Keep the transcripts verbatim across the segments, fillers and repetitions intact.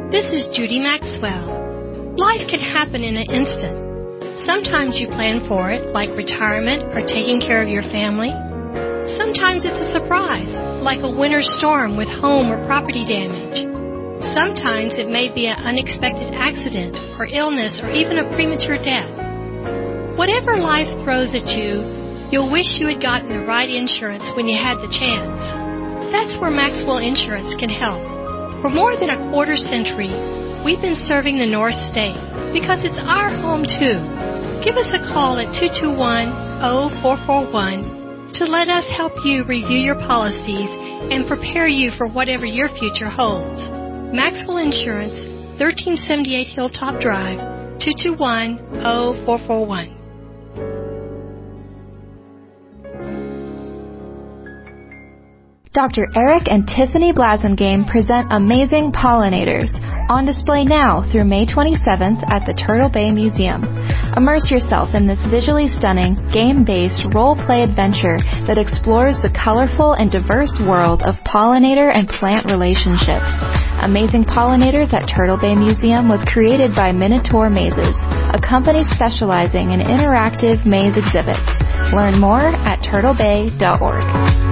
This is Judy Maxwell. Life can happen in an instant. Sometimes you plan for it, like retirement or taking care of your family. Sometimes it's a surprise, like a winter storm with home or property damage. Sometimes it may be an unexpected accident or illness or even a premature death. Whatever life throws at you, you'll wish you had gotten the right insurance when you had the chance. That's where Maxwell Insurance can help. For more than a quarter century, we've been serving the North State because it's our home too. Give us a call at two two one, zero four four one to let us help you review your policies and prepare you for whatever your future holds. Maxwell Insurance, thirteen seventy-eight Hilltop Drive, two two one, zero four four one. Doctor Eric and Tiffany Blasingame present Amazing Pollinators, on display now through May twenty-seventh at the Turtle Bay Museum. Immerse yourself in this visually stunning, game-based role-play adventure that explores the colorful and diverse world of pollinator and plant relationships. Amazing Pollinators at Turtle Bay Museum was created by Minotaur Mazes, a company specializing in interactive maze exhibits. Learn more at turtle bay dot org.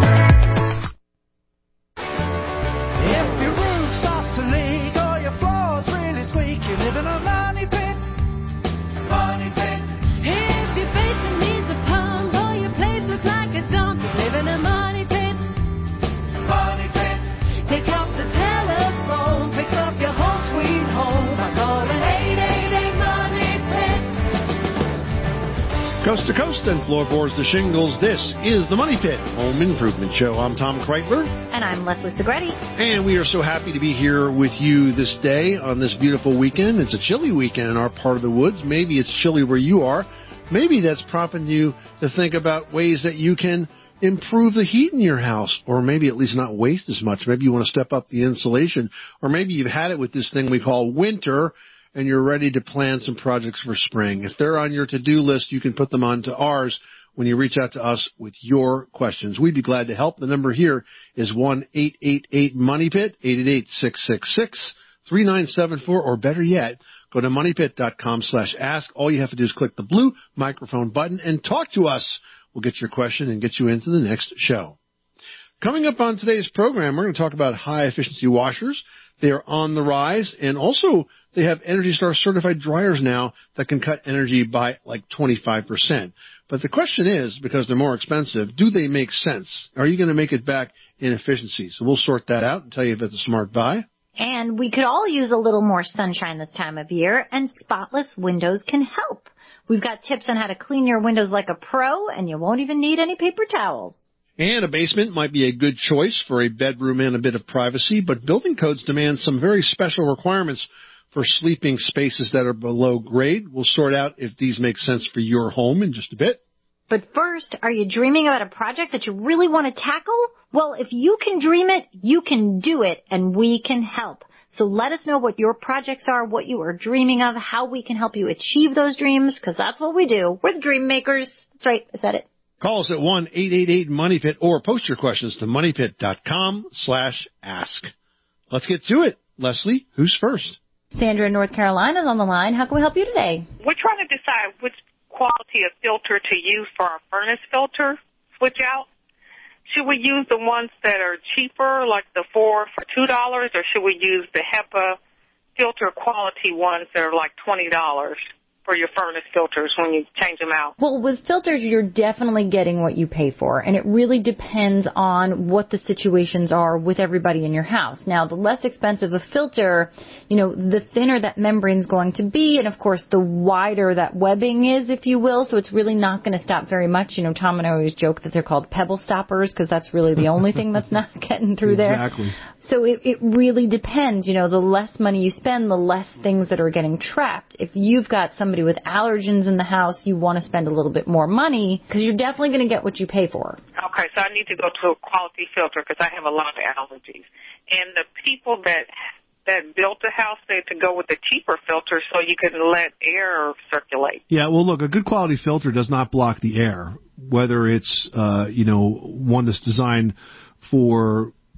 Coast to coast and floorboards to shingles, this is the Money Pit Home Improvement Show. I'm Tom Kreitler. And I'm Leslie Segretti. And we are so happy to be here with you this day on this beautiful weekend. It's a chilly weekend in our part of the woods. Maybe it's chilly where you are. Maybe that's prompting you to think about ways that you can improve the heat in your house, or maybe at least not waste as much. Maybe you want to step up the insulation, or maybe you've had it with this thing we call winter, and you're ready to plan some projects for spring. If they're on your to-do list, you can put them onto ours when you reach out to us with your questions. We'd be glad to help. The number here is one eight eight eight money pit, eight eight eight, six six six, three nine seven four, or better yet, go to money pit dot com slash ask. All you have to do is click the blue microphone button and talk to us. We'll get your question and get you into the next show. Coming up on today's program, we're going to talk about high-efficiency washers. They are on the rise, and also they have Energy Star certified dryers now that can cut energy by like twenty-five percent. But the question is, because they're more expensive, do they make sense? Are you going to make it back in efficiency? So we'll sort that out and tell you if it's a smart buy. And we could all use a little more sunshine this time of year, and spotless windows can help. We've got tips on how to clean your windows like a pro, and you won't even need any paper towels. And a basement might be a good choice for a bedroom and a bit of privacy, but building codes demand some very special requirements for sleeping spaces that are below grade. We'll sort out if these make sense for your home in just a bit. But first, are you dreaming about a project that you really want to tackle? Well, if you can dream it, you can do it, and we can help. So let us know what your projects are, what you are dreaming of, how we can help you achieve those dreams, because that's what we do. We're the dream makers. That's right. I said it. Call us at one eight eight eight money pit or post your questions to money pit dot com slash ask. Let's get to it. Leslie, who's first? Sandra in North Carolina is on the line. How can we help you today? We're trying to decide which quality of filter to use for our furnace filter switch out. Should we use the ones that are cheaper, like the four for two dollars, or should we use the HEPA filter quality ones that are like twenty dollars? For your furnace filters when you change them out? Well, with filters, you're definitely getting what you pay for, and it really depends on what the situations are with everybody in your house. Now, the less expensive a filter, you know, the thinner that membrane's going to be, and of course, the wider that webbing is, if you will, so it's really not going to stop very much. You know, Tom and I always joke that they're called pebble stoppers because that's really the only thing that's not getting through exactly. there. Exactly. So it, it really depends. You know, the less money you spend, the less things that are getting trapped. If you've got somebody with allergens in the house, you want to spend a little bit more money because you're definitely going to get what you pay for. Okay, so I need to go to a quality filter because I have a lot of allergies. And the people that that built the house said to go with the cheaper filter so you can let air circulate. Yeah, well, look, a good quality filter does not block the air, whether it's, uh, you know, one that's designed for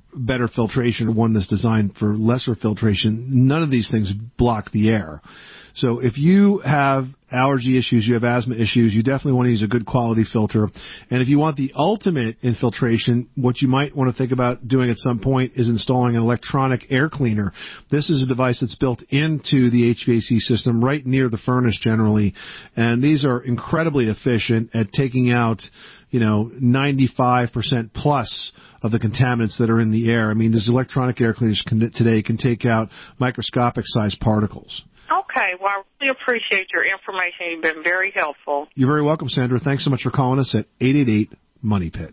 better filtration, one that's designed for lesser filtration. None of these things block the air. So if you have allergy issues, you have asthma issues, you definitely want to use a good quality filter. And if you want the ultimate infiltration, what you might want to think about doing at some point is installing an electronic air cleaner. This is a device that's built into the H V A C system right near the furnace generally. And these are incredibly efficient at taking out, you know, ninety-five percent plus of the contaminants that are in the air. I mean, these electronic air cleaners can, today can take out microscopic sized particles. Okay, well, I really appreciate your information. You've been very helpful. You're very welcome, Sandra. Thanks so much for calling us at eight eight eight, money pit.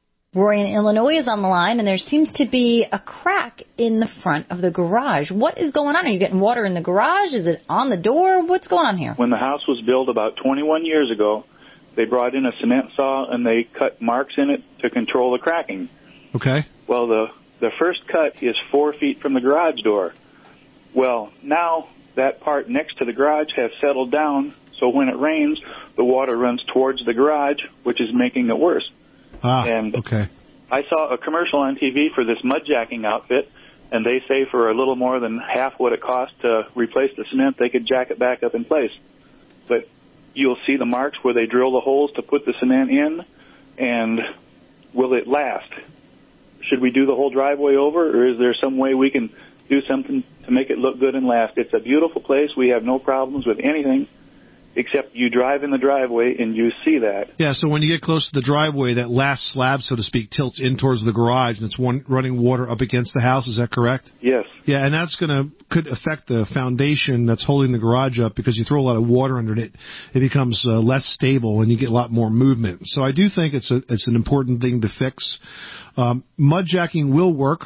Roy in Illinois is on the line, and there seems to be a crack in the front of the garage. What is going on? Are you getting water in the garage? Is it on the door? What's going on here? When the house was built about twenty-one years ago, they brought in a cement saw, and they cut marks in it to control the cracking. Okay. Well, the, the first cut is four feet from the garage door. Well, now that part next to the garage has settled down, so when it rains, the water runs towards the garage, which is making it worse. Ah, and okay. I saw a commercial on T V for this mud jacking outfit, and they say for a little more than half what it costs to replace the cement, they could jack it back up in place. But you'll see the marks where they drill the holes to put the cement in, and will it last? Should we do the whole driveway over, or is there some way we can do something to make it look good and last? It's a beautiful place. We have no problems with anything, except you drive in the driveway and you see that. Yeah, so when you get close to the driveway, that last slab, so to speak, tilts in towards the garage, and it's one running water up against the house. Is that correct? Yes. Yeah, and that's going to could affect the foundation that's holding the garage up, because you throw a lot of water under it, it becomes uh, less stable and you get a lot more movement. So I do think it's a it's an important thing to fix. Um, mud jacking will work.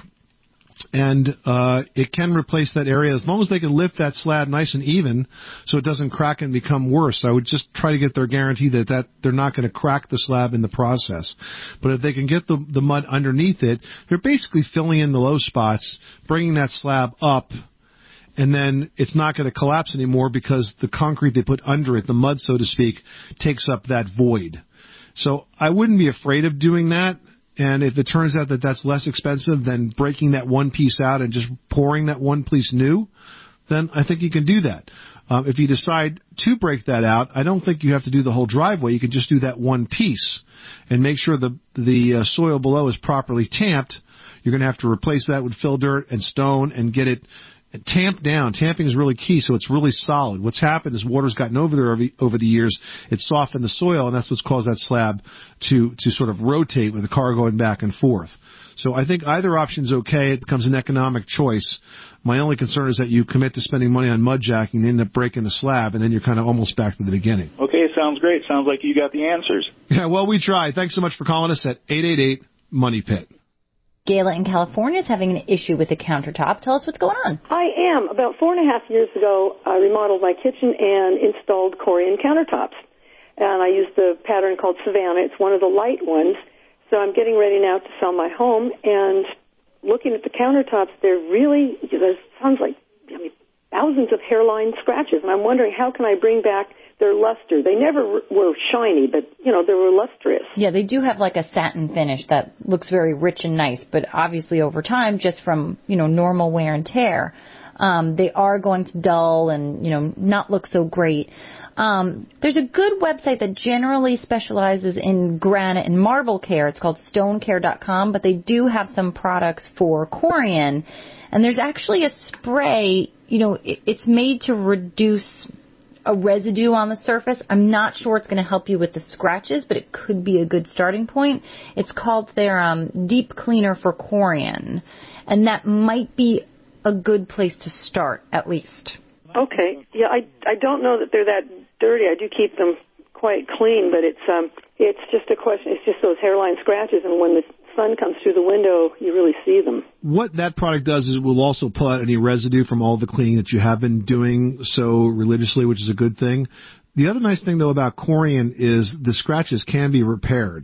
And uh it can replace that area as long as they can lift that slab nice and even so it doesn't crack and become worse. I would just try to get their guarantee that, that they're not going to crack the slab in the process. But if they can get the, the mud underneath it, they're basically filling in the low spots, bringing that slab up, and then it's not going to collapse anymore because the concrete they put under it, the mud, so to speak, takes up that void. So I wouldn't be afraid of doing that. And if it turns out that that's less expensive than breaking that one piece out and just pouring that one piece new, then I think you can do that. Um, if you decide to break that out, I don't think you have to do the whole driveway. You can just do that one piece and make sure the the uh, soil below is properly tamped. You're going to have to replace that with fill dirt and stone and get it tamped down. Tamping is really key, so it's really solid. What's happened is water's gotten over there over, over the years. It's softened the soil, and that's what's caused that slab to, to sort of rotate with the car going back and forth. So I think either option's okay. It becomes an economic choice. My only concern is that you commit to spending money on mud jacking and end up breaking the slab, and then you're kind of almost back to the beginning. Okay, sounds great. Sounds like you got the answers. Yeah, well, we tried. Thanks so much for calling us at eight eight eight, money pit. Gayla in California is having an issue with the countertop. Tell us what's going on. I am. About four and a half years ago, I remodeled my kitchen and installed Corian countertops. And I used the pattern called Savannah. It's one of the light ones. So I'm getting ready now to sell my home. And looking at the countertops, they're really, there sounds like, I mean, thousands of hairline scratches. And I'm wondering, how can I bring back their luster? They never were shiny, but, you know, they were lustrous. Yeah, they do have like a satin finish that looks very rich and nice, but obviously over time, just from, you know, normal wear and tear, um, they are going to dull and, you know, not look so great. Um, there's a good website that generally specializes in granite and marble care. It's called stone care dot com, but they do have some products for Corian. And there's actually a spray, you know, it, it's made to reduce a residue on the surface. I'm not sure it's going to help you with the scratches, but it could be a good starting point. It's called their um, Deep Cleaner for Corian, and that might be a good place to start, at least. Okay. Yeah, I I don't know that they're that dirty. I do keep them quite clean, but it's um it's just a question. It's just those hairline scratches, and when the sun comes through the window, you really see them. What that product does is it will also pull out any residue from all the cleaning that you have been doing so religiously, which is a good thing. The other nice thing, though, about Corian is the scratches can be repaired.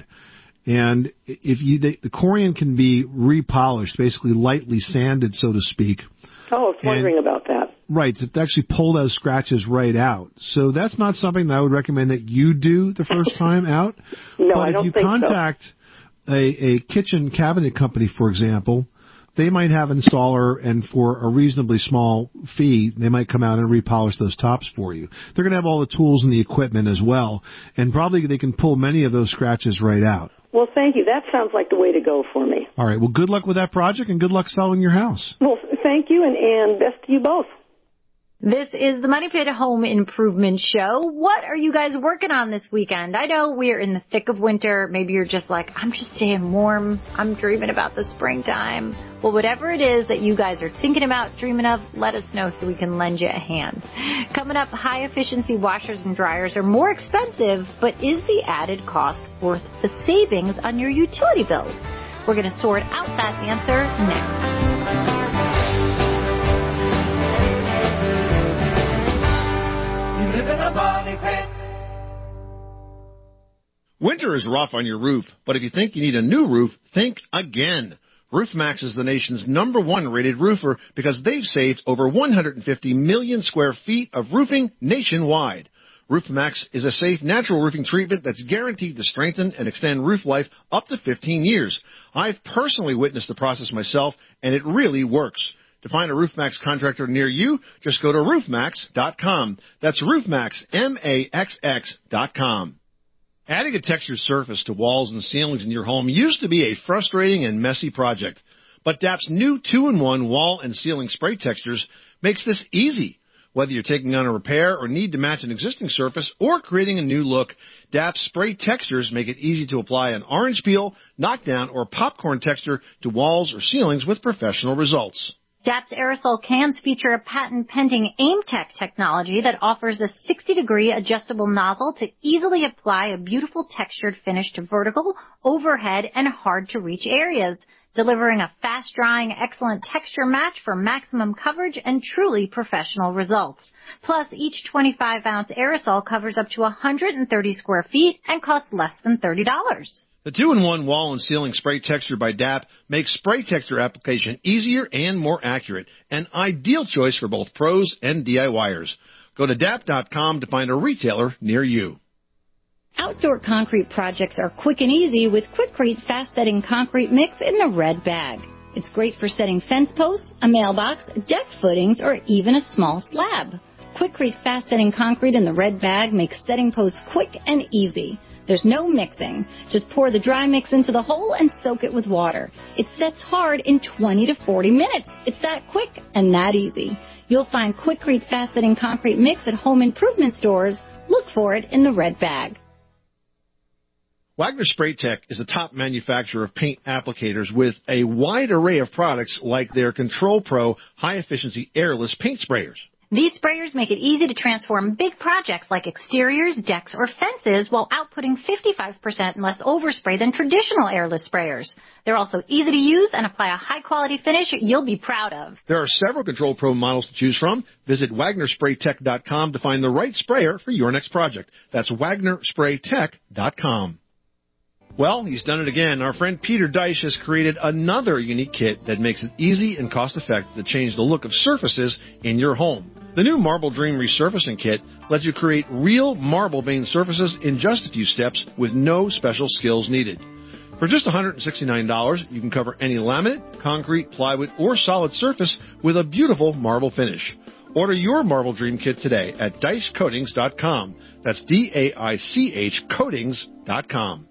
And if you, they, the Corian can be repolished, basically lightly sanded, so to speak. Oh, I was wondering and, about that. Right, to actually pull those scratches right out. So that's not something that I would recommend that you do the first time out. No, but I don't if you think contact so. A, a kitchen cabinet company, for example, they might have an installer, and for a reasonably small fee, they might come out and repolish those tops for you. They're going to have all the tools and the equipment as well, and probably they can pull many of those scratches right out. Well, thank you. That sounds like the way to go for me. All right. Well, good luck with that project, and good luck selling your house. Well, thank you, and, and best to you both. This is the Money Pit Home Improvement Show. What are you guys working on this weekend? I know we're in the thick of winter. Maybe you're just like, I'm just staying warm. I'm dreaming about the springtime. Well, whatever it is that you guys are thinking about, dreaming of, let us know so we can lend you a hand. Coming up, high-efficiency washers and dryers are more expensive, but is the added cost worth the savings on your utility bills? We're going to sort out that answer next. Winter is rough on your roof, but if you think you need a new roof, think again. RoofMax is the nation's number one rated roofer because they've saved over one hundred fifty million square feet of roofing nationwide. RoofMax is a safe, natural roofing treatment that's guaranteed to strengthen and extend roof life up to fifteen years. I've personally witnessed the process myself, and it really works. To find a RoofMax contractor near you, just go to roof max dot com. That's RoofMax, M A X X dot com. Adding a textured surface to walls and ceilings in your home used to be a frustrating and messy project. But D A P's new two in one wall and ceiling spray textures makes this easy. Whether you're taking on a repair or need to match an existing surface or creating a new look, D A P's spray textures make it easy to apply an orange peel, knockdown, or popcorn texture to walls or ceilings with professional results. D A P's aerosol cans feature a patent-pending AimTech technology that offers a sixty degree adjustable nozzle to easily apply a beautiful textured finish to vertical, overhead, and hard-to-reach areas, delivering a fast-drying, excellent texture match for maximum coverage and truly professional results. Plus, each twenty-five ounce aerosol covers up to one hundred thirty square feet and costs less than thirty dollars. The two in one wall and ceiling spray texture by D A P makes spray texture application easier and more accurate, an ideal choice for both pros and DIYers. Go to D A P dot com to find a retailer near you. Outdoor concrete projects are quick and easy with Quikrete fast-setting concrete mix in the red bag. It's great for setting fence posts, a mailbox, deck footings, or even a small slab. Quikrete fast-setting concrete in the red bag makes setting posts quick and easy. There's no mixing. Just pour the dry mix into the hole and soak it with water. It sets hard in twenty to forty minutes. It's that quick and that easy. You'll find Quikrete fast-setting concrete mix at home improvement stores. Look for it in the red bag. Wagner Spray Tech is a top manufacturer of paint applicators with a wide array of products like their Control Pro high-efficiency airless paint sprayers. These sprayers make it easy to transform big projects like exteriors, decks, or fences while outputting fifty-five percent less overspray than traditional airless sprayers. They're also easy to use and apply a high-quality finish you'll be proud of. There are several Control Pro models to choose from. Visit Wagner Spray Tech dot com to find the right sprayer for your next project. That's Wagner Spray Tech dot com. Well, he's done it again. Our friend Peter Deich has created another unique kit that makes it easy and cost-effective to change the look of surfaces in your home. The new Marble Dream Resurfacing Kit lets you create real marble vein surfaces in just a few steps with no special skills needed. For just one hundred sixty-nine dollars, you can cover any laminate, concrete, plywood, or solid surface with a beautiful marble finish. Order your Marble Dream Kit today at Deich Coatings dot com. That's D A I C H Coatings dot com.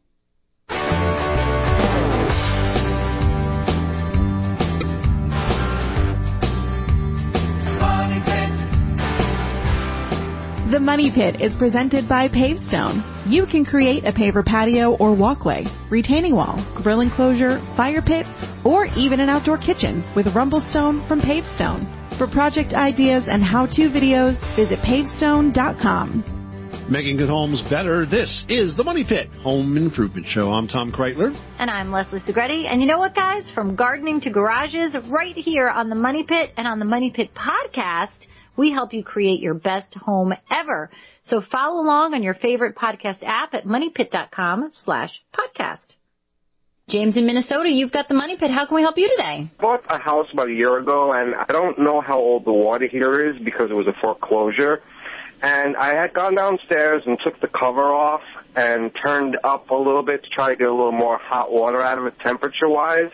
The Money Pit is presented by Pavestone. You can create a paver patio or walkway, retaining wall, grill enclosure, fire pit, or even an outdoor kitchen with Rumblestone from Pavestone. For project ideas and how-to videos, visit pavestone dot com. Making good homes better, this is the Money Pit Home Improvement Show. I'm Tom Kreitler. And I'm Leslie Segretti. And you know what, guys? From gardening to garages, right here on the Money Pit and on the Money Pit podcast, we help you create your best home ever. So follow along on your favorite podcast app at money pit dot com slash podcast. James in Minnesota, you've got the Money Pit. How can we help you today? I bought a house about a year ago, and I don't know how old the water heater is because it was a foreclosure. And I had gone downstairs and took the cover off and turned up a little bit to try to get a little more hot water out of it temperature-wise.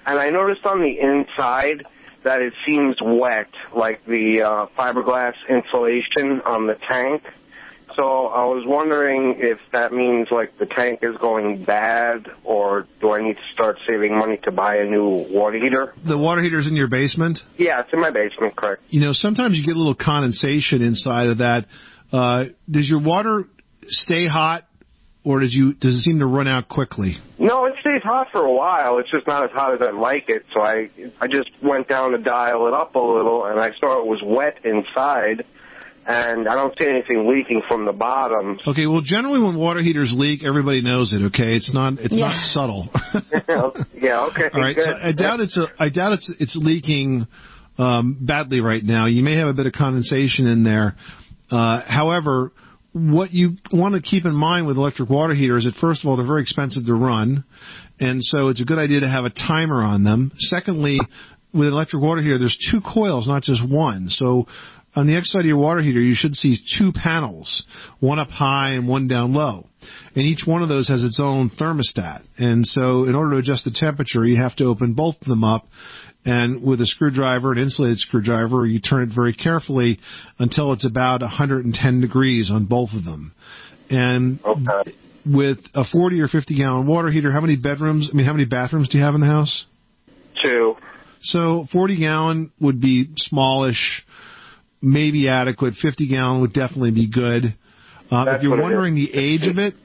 and I noticed on the inside that it seems wet, like the uh, fiberglass insulation on the tank. So I was wondering if that means, like, the tank is going bad, or do I need to start saving money to buy a new water heater? The water heater's in your basement? Yeah, it's in my basement, correct. You know, sometimes you get a little condensation inside of that. Uh, does your water stay hot, or does you does it seem to run out quickly? No, it stays hot for a while. It's just not as hot as I like it. So I I just went down to dial it up a little, and I saw it was wet inside. And I don't see anything leaking from the bottom. Okay, well, generally when water heaters leak, everybody knows it. Okay, it's not it's Yeah. not subtle. Yeah, okay. All right, good. so I doubt it's a, I doubt it's it's leaking um, badly right now. You may have a bit of condensation in there. Uh, however, what you want to keep in mind with electric water heaters is that, first of all, they're very expensive to run, and so it's a good idea to have a timer on them. Secondly, with an electric water heater, there's two coils, not just one. So on the X side of your water heater, you should see two panels, one up high and one down low. And each one of those has its own thermostat. And so in order to adjust the temperature, you have to open both of them up. And with a screwdriver, an insulated screwdriver, you turn it very carefully until it's about one hundred ten degrees on both of them. And Okay. with a forty or fifty gallon water heater, how many bedrooms, I mean, how many bathrooms do you have in the house? Two. So forty gallon would be smallish, maybe adequate. fifty gallon would definitely be good. Uh, That's if you're what it wondering is. the age of it,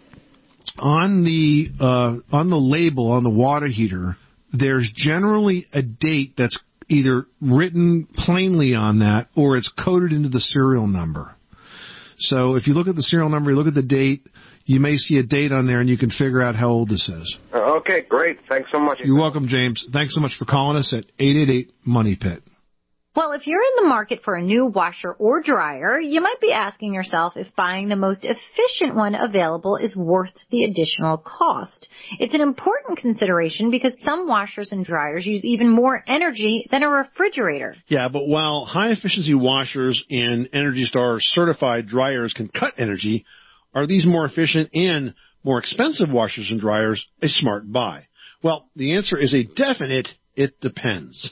on the uh, on the label on the water heater, there's generally a date that's either written plainly on that or it's coded into the serial number. So if you look at the serial number, you look at the date, you may see a date on there and you can figure out how old this is. Okay, great. Thanks so much. You're welcome, James. Thanks so much for calling us at eight eight eight, money pit. Well, if you're in the market for a new washer or dryer, you might be asking yourself if buying the most efficient one available is worth the additional cost. It's an important consideration because some washers and dryers use even more energy than a refrigerator. Yeah, but while high-efficiency washers and Energy Star certified dryers can cut energy, are these more efficient and more expensive washers and dryers a smart buy? Well, the answer is a definite, it depends.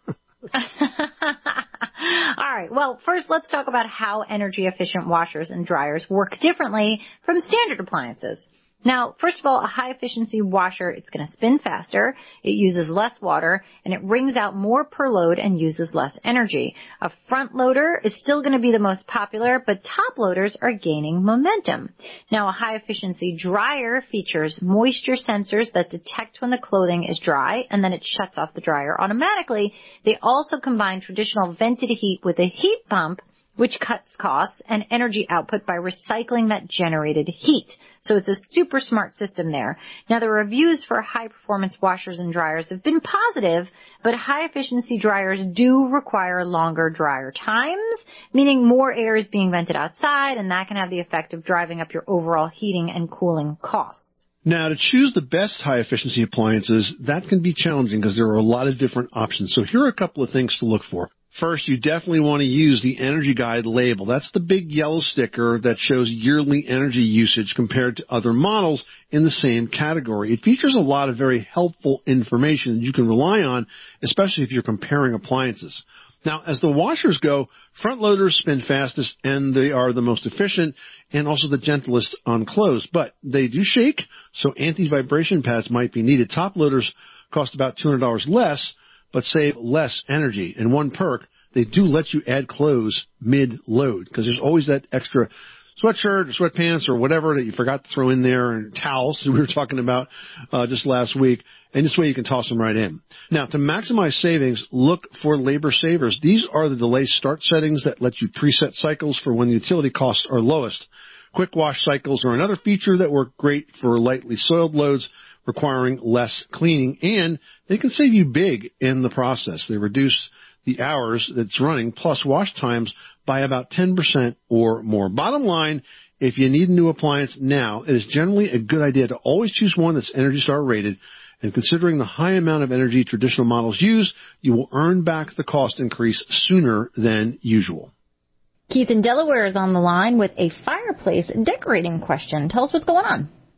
All right. Well, first let's talk about how energy efficient washers and dryers work differently from standard appliances. Now, first of all, a high-efficiency washer, it's going to spin faster, it uses less water, and it wrings out more per load and uses less energy. A front loader is still going to be the most popular, but top loaders are gaining momentum. Now, a high-efficiency dryer features moisture sensors that detect when the clothing is dry, and then it shuts off the dryer automatically. They also combine traditional vented heat with a heat pump, which cuts costs and energy output by recycling that generated heat. So it's a super smart system there. Now, the reviews for high-performance washers and dryers have been positive, but high-efficiency dryers do require longer dryer times, meaning more air is being vented outside, and that can have the effect of driving up your overall heating and cooling costs. Now, to choose the best high-efficiency appliances, that can be challenging because there are a lot of different options. So here are a couple of things to look for. First, you definitely want to use the Energy Guide label. That's the big yellow sticker that shows yearly energy usage compared to other models in the same category. It features a lot of very helpful information that you can rely on, especially if you're comparing appliances. Now, as the washers go, front loaders spin fastest and they are the most efficient and also the gentlest on clothes. But they do shake, so anti-vibration pads might be needed. Top loaders cost about two hundred dollars less, but save less energy. And one perk, they do let you add clothes mid-load because there's always that extra sweatshirt or sweatpants or whatever that you forgot to throw in there, and towels that we were talking about uh, just last week. And this way you can toss them right in. Now, to maximize savings, look for labor savers. These are the delay start settings that let you preset cycles for when the utility costs are lowest. Quick wash cycles are another feature that work great for lightly soiled loads requiring less cleaning, and they can save you big in the process. They reduce the hours that it's running plus wash times by about ten percent or more. Bottom line, if you need a new appliance now, it is generally a good idea to always choose one that's Energy Star rated, and considering the high amount of energy traditional models use, you will earn back the cost increase sooner than usual. Keith in Delaware is on the line with a fireplace decorating question. Tell us what's going on.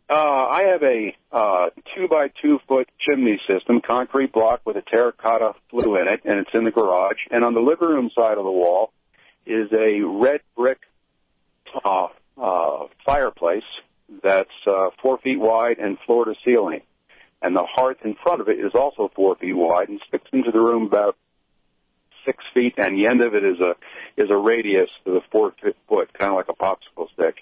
Uh, I have a uh, two by two foot chimney system, concrete block with a terracotta flue in it, and it's in the garage. And on the living room side of the wall is a red brick uh, uh, fireplace that's uh, four feet wide and floor to ceiling. And the hearth in front of it is also four feet wide and sticks into the room about six feet, and the end of it is a is a radius to the four foot, kind of like a popsicle stick.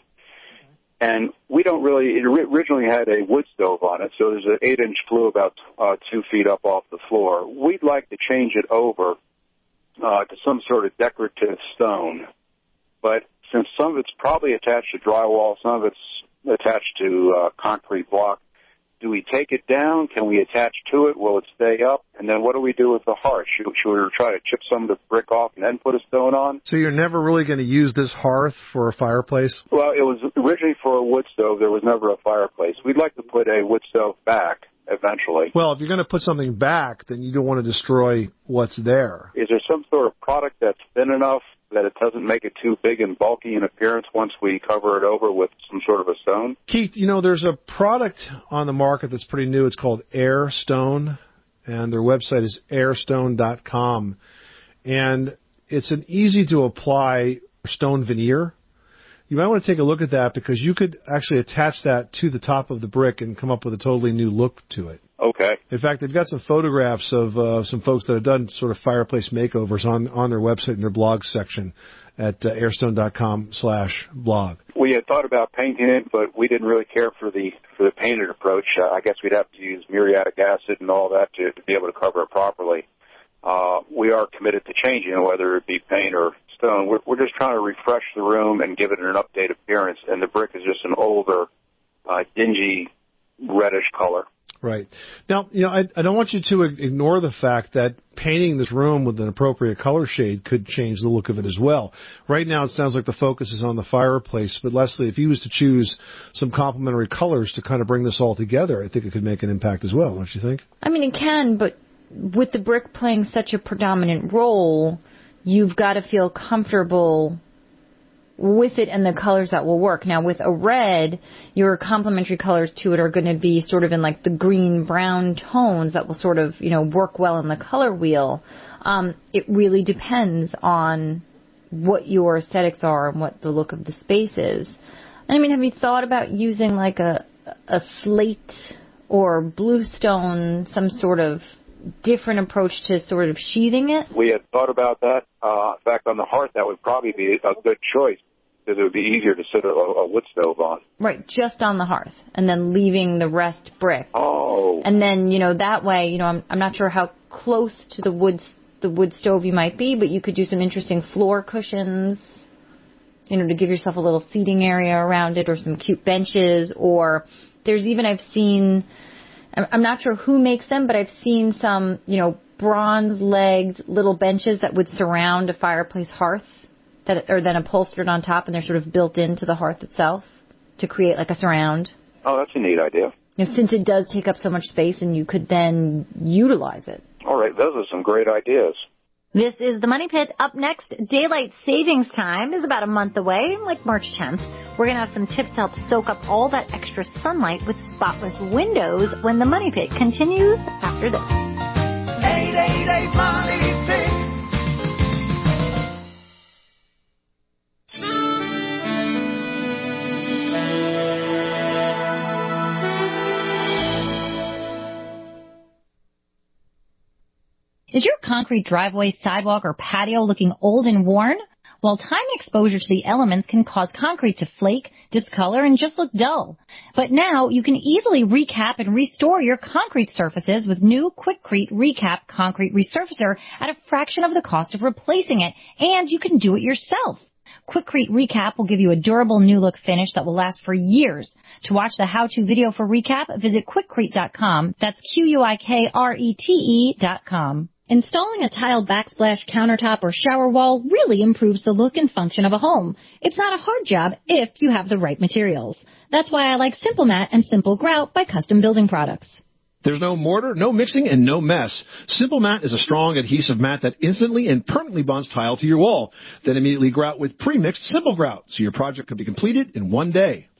And we don't really, it originally had a wood stove on it, so there's an eight inch flue about uh, two feet up off the floor. We'd like to change it over uh, to some sort of decorative stone. But since some of it's probably attached to drywall, some of it's attached to uh, concrete block, do we take it down? Can we attach to it? Will it stay up? And then what do we do with the hearth? Should, should we try to chip some of the brick off and then put a stone on? So you're never really going to use this hearth for a fireplace? Well, it was originally for a wood stove. There was never a fireplace. We'd like to put a wood stove back eventually. Well, if you're going to put something back, then you don't want to destroy what's there. Is there some sort of product that's thin enough that it doesn't make it too big and bulky in appearance once we cover it over with some sort of a stone? Keith, you know, there's a product on the market that's pretty new. It's called Air Stone, and their website is air stone dot com. And it's an easy-to-apply stone veneer. You might want to take a look at that because you could actually attach that to the top of the brick and come up with a totally new look to it. Okay. In fact, they've got some photographs of uh, some folks that have done sort of fireplace makeovers on on their website in their blog section at uh, airstone dot com slash blog. We had thought about painting it, but we didn't really care for the for the painted approach. Uh, I guess we'd have to use muriatic acid and all that to, to be able to cover it properly. Uh, we are committed to changing it, whether it be paint or stone. We're, we're just trying to refresh the room and give it an updated appearance, and the brick is just an older, uh, dingy, reddish color. Right. Now, you know, I, I don't want you to ignore the fact that painting this room with an appropriate color shade could change the look of it as well. Right now, it sounds like the focus is on the fireplace, but Leslie, if you was to choose some complementary colors to kind of bring this all together, I think it could make an impact as well, don't you think? I mean, it can, but with the brick playing such a predominant role, you've got to feel comfortable with it and the colors that will work. Now, with a red, your complementary colors to it are going to be sort of in like the green-brown tones that will sort of, you know, work well in the color wheel. Um, it really depends on what your aesthetics are and what the look of the space is. I mean, have you thought about using like a a slate or bluestone, some sort of different approach to sort of sheathing it? We had thought about that. Uh, in fact, on the hearth, that would probably be a good choice because it would be easier to sit a, a wood stove on. Right, just on the hearth, and then leaving the rest brick. Oh. And then, you know, that way, you know, I'm I'm not sure how close to the wood the wood stove you might be, but you could do some interesting floor cushions, you know, to give yourself a little seating area around it, or some cute benches, or there's even, I've seen, I'm not sure who makes them, but I've seen some, you know, bronze-legged little benches that would surround a fireplace hearth that are then upholstered on top, and they're sort of built into the hearth itself to create like a surround. Oh, that's a neat idea. You know, since it does take up so much space, and you could then utilize it. All right, those are some great ideas. This is the Money Pit. Up next, daylight savings time is about a month away, like March tenth. We're going to have some tips to help soak up all that extra sunlight with spotless windows when the Money Pit continues after this. eight eight eight Money Pit. Is your concrete driveway, sidewalk, or patio looking old and worn? Well, time exposure to the elements can cause concrete to flake, discolor, and just look dull. But now you can easily recap and restore your concrete surfaces with new Quikrete Recap Concrete Resurfacer at a fraction of the cost of replacing it, and you can do it yourself. Quikrete Recap will give you a durable new look finish that will last for years. To watch the how-to video for Recap, visit Quikrete dot com. That's Q U I K R E T E dot com. Installing a tile backsplash countertop or shower wall really improves the look and function of a home. It's not a hard job if you have the right materials. That's why I like Simple Mat and Simple Grout by Custom Building Products. There's no mortar, no mixing, and no mess. Simple Mat is a strong adhesive mat that instantly and permanently bonds tile to your wall. Then immediately grout with pre-mixed Simple Grout, so your project can be completed in one day.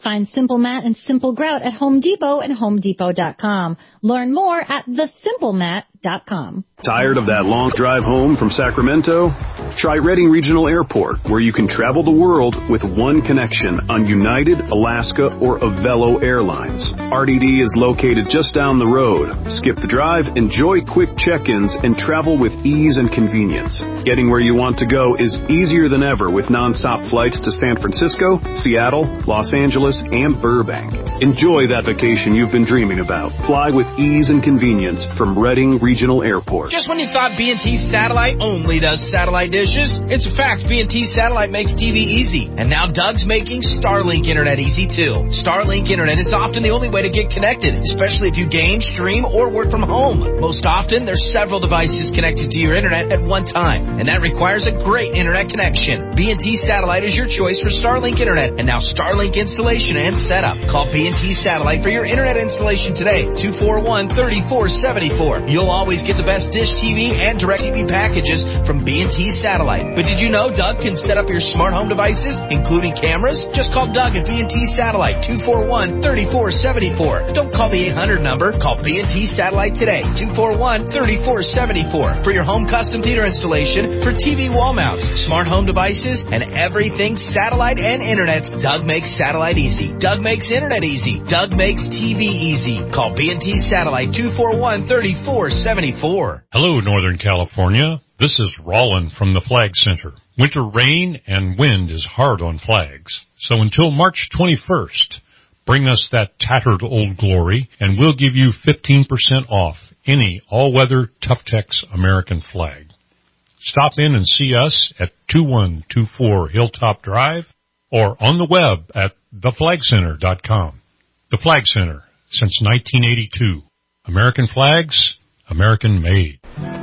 Find Simple Mat and Simple Grout at Home Depot and home depot dot com. Learn more at the simple mat dot com. Tired of that long drive home from Sacramento? Try Redding Regional Airport, where you can travel the world with one connection on United, Alaska, or Avelo Airlines. R D D is located just down the road. Skip the drive, enjoy quick check-ins, and travel with ease and convenience. Getting where you want to go is easier than ever with nonstop flights to San Francisco, Seattle, Los Angeles, and Burbank. Enjoy that vacation you've been dreaming about. Fly with ease and convenience from Redding Regional Airport. Just when you thought B and T Satellite only does satellite dishes, it's a fact B and T Satellite makes T V easy. And now Doug's making Starlink Internet easy too. Starlink Internet is often the only way to get connected, especially if you game, stream, or work from home. Most often, there's several devices connected to your Internet at one time, and that requires a great Internet connection. B and T Satellite is your choice for Starlink Internet, and now Starlink installation and setup. Call B and T Satellite for your Internet installation today, two four one, three four seven four. You'll always get the best Dish T V and DirecTV packages from B and T Satellite. But did you know Doug can set up your smart home devices, including cameras? Just call Doug at B and T Satellite, two four one, three four seven four. Don't call the eight hundred number. Call B and T Satellite today, two four one, three four seven four. For your home custom theater installation, for T V wall mounts, smart home devices, and everything satellite and internet, Doug makes satellite easy. Doug makes internet easy. Doug makes T V easy. Call B and T Satellite, two four one, three four seven four. Hello, Northern California. This is Rollin from the Flag Center. Winter rain and wind is hard on flags. So until March twenty-first, bring us that tattered old glory, and we'll give you fifteen percent off any all-weather Tough-Tex American flag. Stop in and see us at two one two four Hilltop Drive or on the web at the flag center dot com. The Flag Center, since nineteen eighty-two. American flags, American made.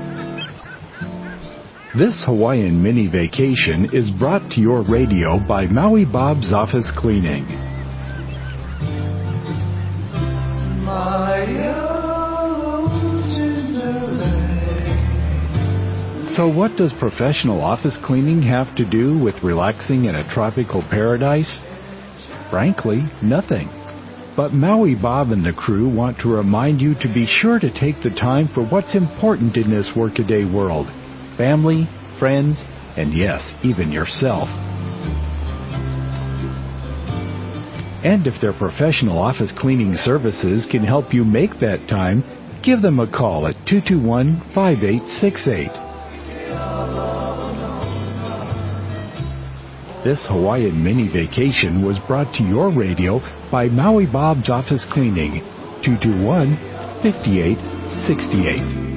This Hawaiian mini vacation is brought to your radio by Maui Bob's Office Cleaning. So what does professional office cleaning have to do with relaxing in a tropical paradise? Frankly, nothing. But Maui Bob and the crew want to remind you to be sure to take the time for what's important in this workaday world. Family, friends, and yes, even yourself. And if their professional office cleaning services can help you make that time, give them a call at two two one, five eight six eight. This Hawaiian mini vacation was brought to your radio by Maui Bob's Office Cleaning, two two one, five eight six eight.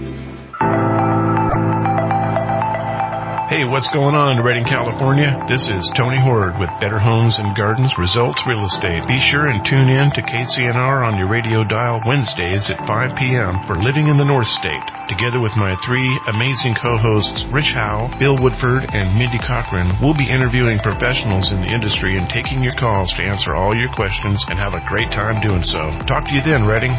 Hey, what's going on in Redding, California? This is Tony Horde with Better Homes and Gardens Results Real Estate. Be sure and tune in to K C N R on your radio dial Wednesdays at five p.m. for Living in the North State. Together with my three amazing co-hosts, Rich Howe, Bill Woodford, and Mindy Cochran, we'll be interviewing professionals in the industry and taking your calls to answer all your questions and have a great time doing so. Talk to you then, Redding.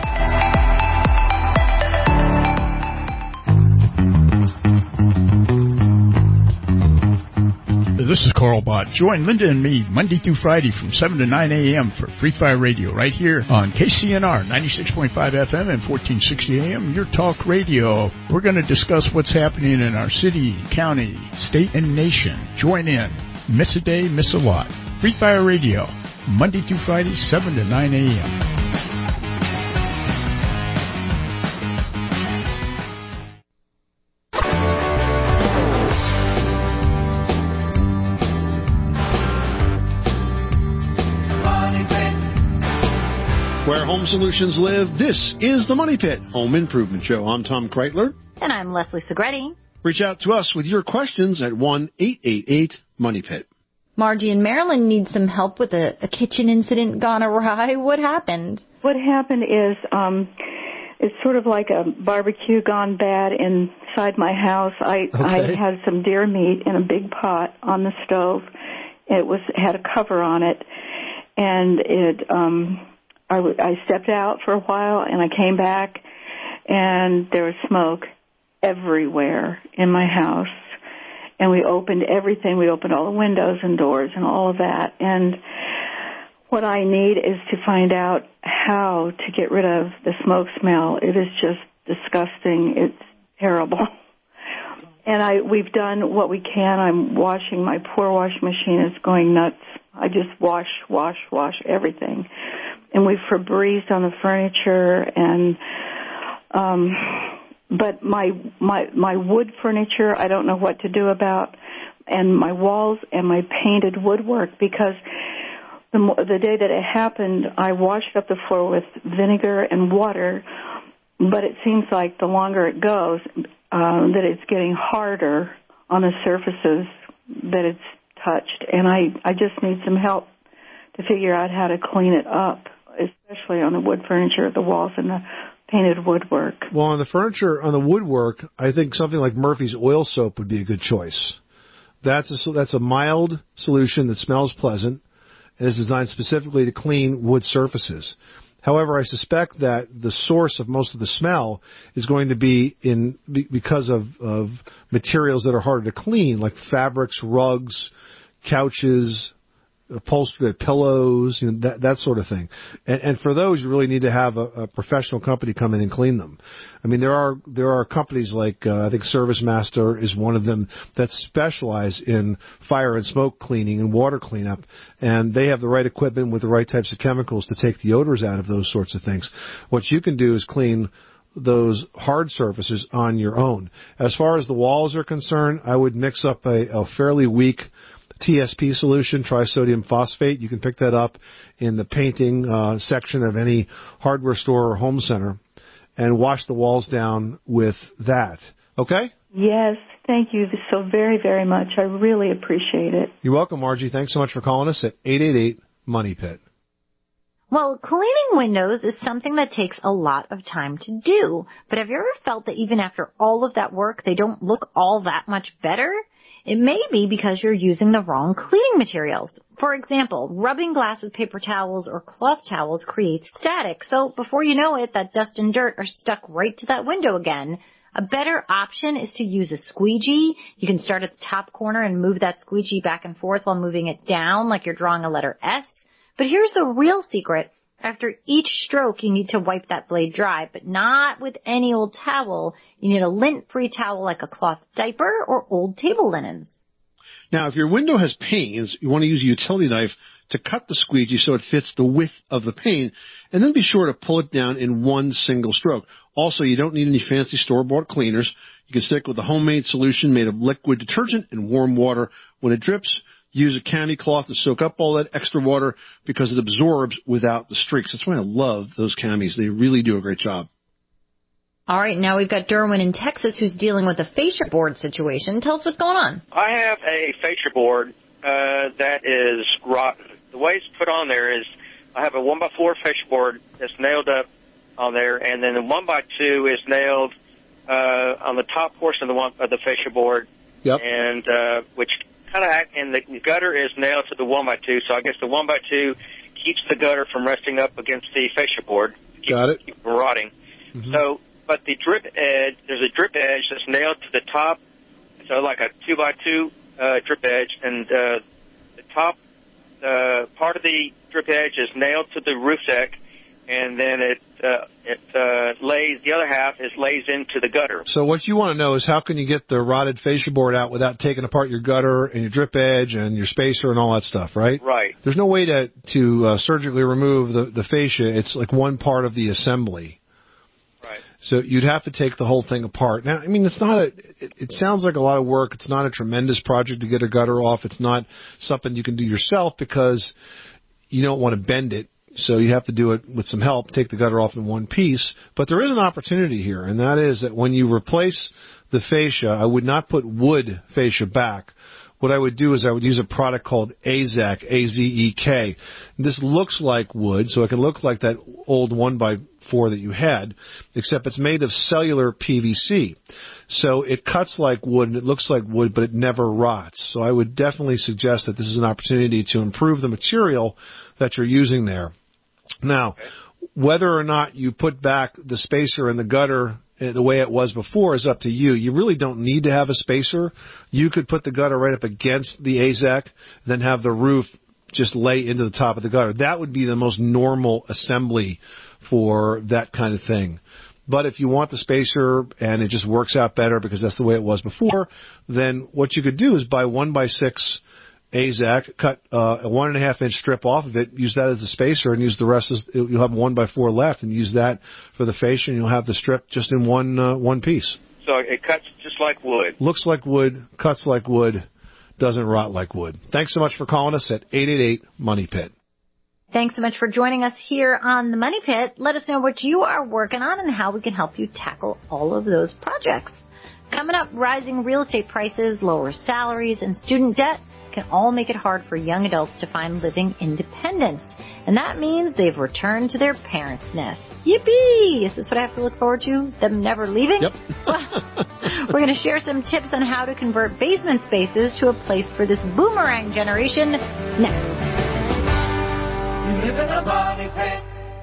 This is Carl Bott. Join Linda and me Monday through Friday from seven to nine a.m. for Free Fire Radio right here on K C N R ninety-six point five F M and fourteen sixty A M, your talk radio. We're going to discuss what's happening in our city, county, state, and nation. Join in. Miss a day, miss a lot. Free Fire Radio, Monday through Friday, seven to nine a.m. Where home solutions live, this is the Money Pit Home Improvement Show. I'm Tom Kreitler. And I'm Leslie Segretti. Reach out to us with your questions at one eight eight eight money pit. Margie in Maryland needs some help with a, a kitchen incident gone awry. What happened? What happened is um, it's sort of like a barbecue gone bad inside my house. I, okay. I had some deer meat in a big pot on the stove. It was had a cover on it, and it... Um, I, w- I stepped out for a while, and I came back, and there was smoke everywhere in my house. And we opened everything. We opened all the windows and doors and all of that. And what I need is to find out how to get rid of the smoke smell. It is just disgusting. It's terrible. And I, we've done what we can. I'm washing. My poor washing machine is going nuts. I just wash, wash, wash everything. And we've Febrezed on the furniture, and um, but my my my wood furniture, I don't know what to do about, and my walls and my painted woodwork, because the the day that it happened, I washed up the floor with vinegar and water, but it seems like the longer it goes, uh, that it's getting harder on the surfaces that it's touched, and I, I just need some help to figure out how to clean it up, especially on the wood furniture, the walls, and the painted woodwork. Well, on the furniture, on the woodwork, I think something like Murphy's Oil Soap would be a good choice. That's a, that's a mild solution that smells pleasant and is designed specifically to clean wood surfaces. However, I suspect that the source of most of the smell is going to be in because of, of materials that are harder to clean, like fabrics, rugs, couches, upholstery, pillows, you know, that that sort of thing. And, and for those, you really need to have a, a professional company come in and clean them. I mean, there are there are companies like uh, I think ServiceMaster is one of them that specialize in fire and smoke cleaning and water cleanup, and they have the right equipment with the right types of chemicals to take the odors out of those sorts of things. What you can do is clean those hard surfaces on your own. As far as the walls are concerned, I would mix up a, a fairly weak T S P solution, trisodium phosphate. You can pick that up in the painting uh, section of any hardware store or home center, and wash the walls down with that. Okay? Yes, thank you so very, very much. I really appreciate it. You're welcome, Margie. Thanks so much for calling us at eight eight eight, money pit. Well, cleaning windows is something that takes a lot of time to do. But have you ever felt that even after all of that work, they don't look all that much better? It may be because you're using the wrong cleaning materials. For example, rubbing glass with paper towels or cloth towels creates static. So before you know it, that dust and dirt are stuck right to that window again. A better option is to use a squeegee. You can start at the top corner and move that squeegee back and forth while moving it down like you're drawing a letter S. But here's the real secret. After each stroke, you need to wipe that blade dry, but not with any old towel. You need a lint-free towel like a cloth diaper or old table linens. Now, if your window has panes, you want to use a utility knife to cut the squeegee so it fits the width of the pane, and then be sure to pull it down in one single stroke. Also, you don't need any fancy store-bought cleaners. You can stick with a homemade solution made of liquid detergent and warm water. When it drips, use a cami cloth to soak up all that extra water because it absorbs without the streaks. That's why I love those camis. They really do a great job. All right, now we've got Derwin in Texas who's dealing with a fascia board situation. Tell us what's going on. I have a fascia board uh, that is rotten. The way it's put on there is I have a one by four fascia board that's nailed up on there, and then the one by two is nailed uh, on the top portion of the one of the fascia board, yep. and uh, which kind of act, and the gutter is nailed to the one by two. So I guess the one by two keeps the gutter from resting up against the fascia board. Keep, Got it. Keep from rotting. Mm-hmm. So, but the drip edge, there's a drip edge that's nailed to the top, so like a two by two uh, drip edge, and uh, the top uh, part of the drip edge is nailed to the roof deck, and then it uh, it uh, lays, the other half is lays into the gutter. So what you want to know is how can you get the rotted fascia board out without taking apart your gutter and your drip edge and your spacer and all that stuff, right? Right. There's no way to to uh, surgically remove the, the fascia. It's like one part of the assembly. Right. So you'd have to take the whole thing apart. Now, I mean, it's not a, it, it sounds like a lot of work. It's not a tremendous project to get a gutter off. It's not something you can do yourself because you don't want to bend it. So you have to do it with some help, take the gutter off in one piece. But there is an opportunity here, and that is that when you replace the fascia, I would not put wood fascia back. What I would do is I would use a product called A Z E K, A Z E K. This looks like wood, so it can look like that old one by four that you had, except it's made of cellular P V C. So it cuts like wood and it looks like wood, but it never rots. So I would definitely suggest that this is an opportunity to improve the material that you're using there. Now, whether or not you put back the spacer in the gutter the way it was before is up to you. You really don't need to have a spacer. You could put the gutter right up against the A Z E K, then have the roof just lay into the top of the gutter. That would be the most normal assembly for that kind of thing. But if you want the spacer and it just works out better because that's the way it was before, then what you could do is buy one by six A Z A C, cut uh, a one and a half inch strip off of it, use that as a spacer, and use the rest as you'll have one by four left, and use that for the fascia, and you'll have the strip just in one uh, one piece. So it cuts just like wood. Looks like wood, cuts like wood, doesn't rot like wood. Thanks so much for calling us at eight eight eight Money Pit. Thanks so much for joining us here on the Money Pit. Let us know what you are working on and how we can help you tackle all of those projects. Coming up, rising real estate prices, lower salaries, and student debt can all make it hard for young adults to find living independence. And that means they've returned to their parents' nest. Yippee! Is this what I have to look forward to? Them never leaving? Yep. We're going to share some tips on how to convert basement spaces to a place for this boomerang generation next. You live in a money pit.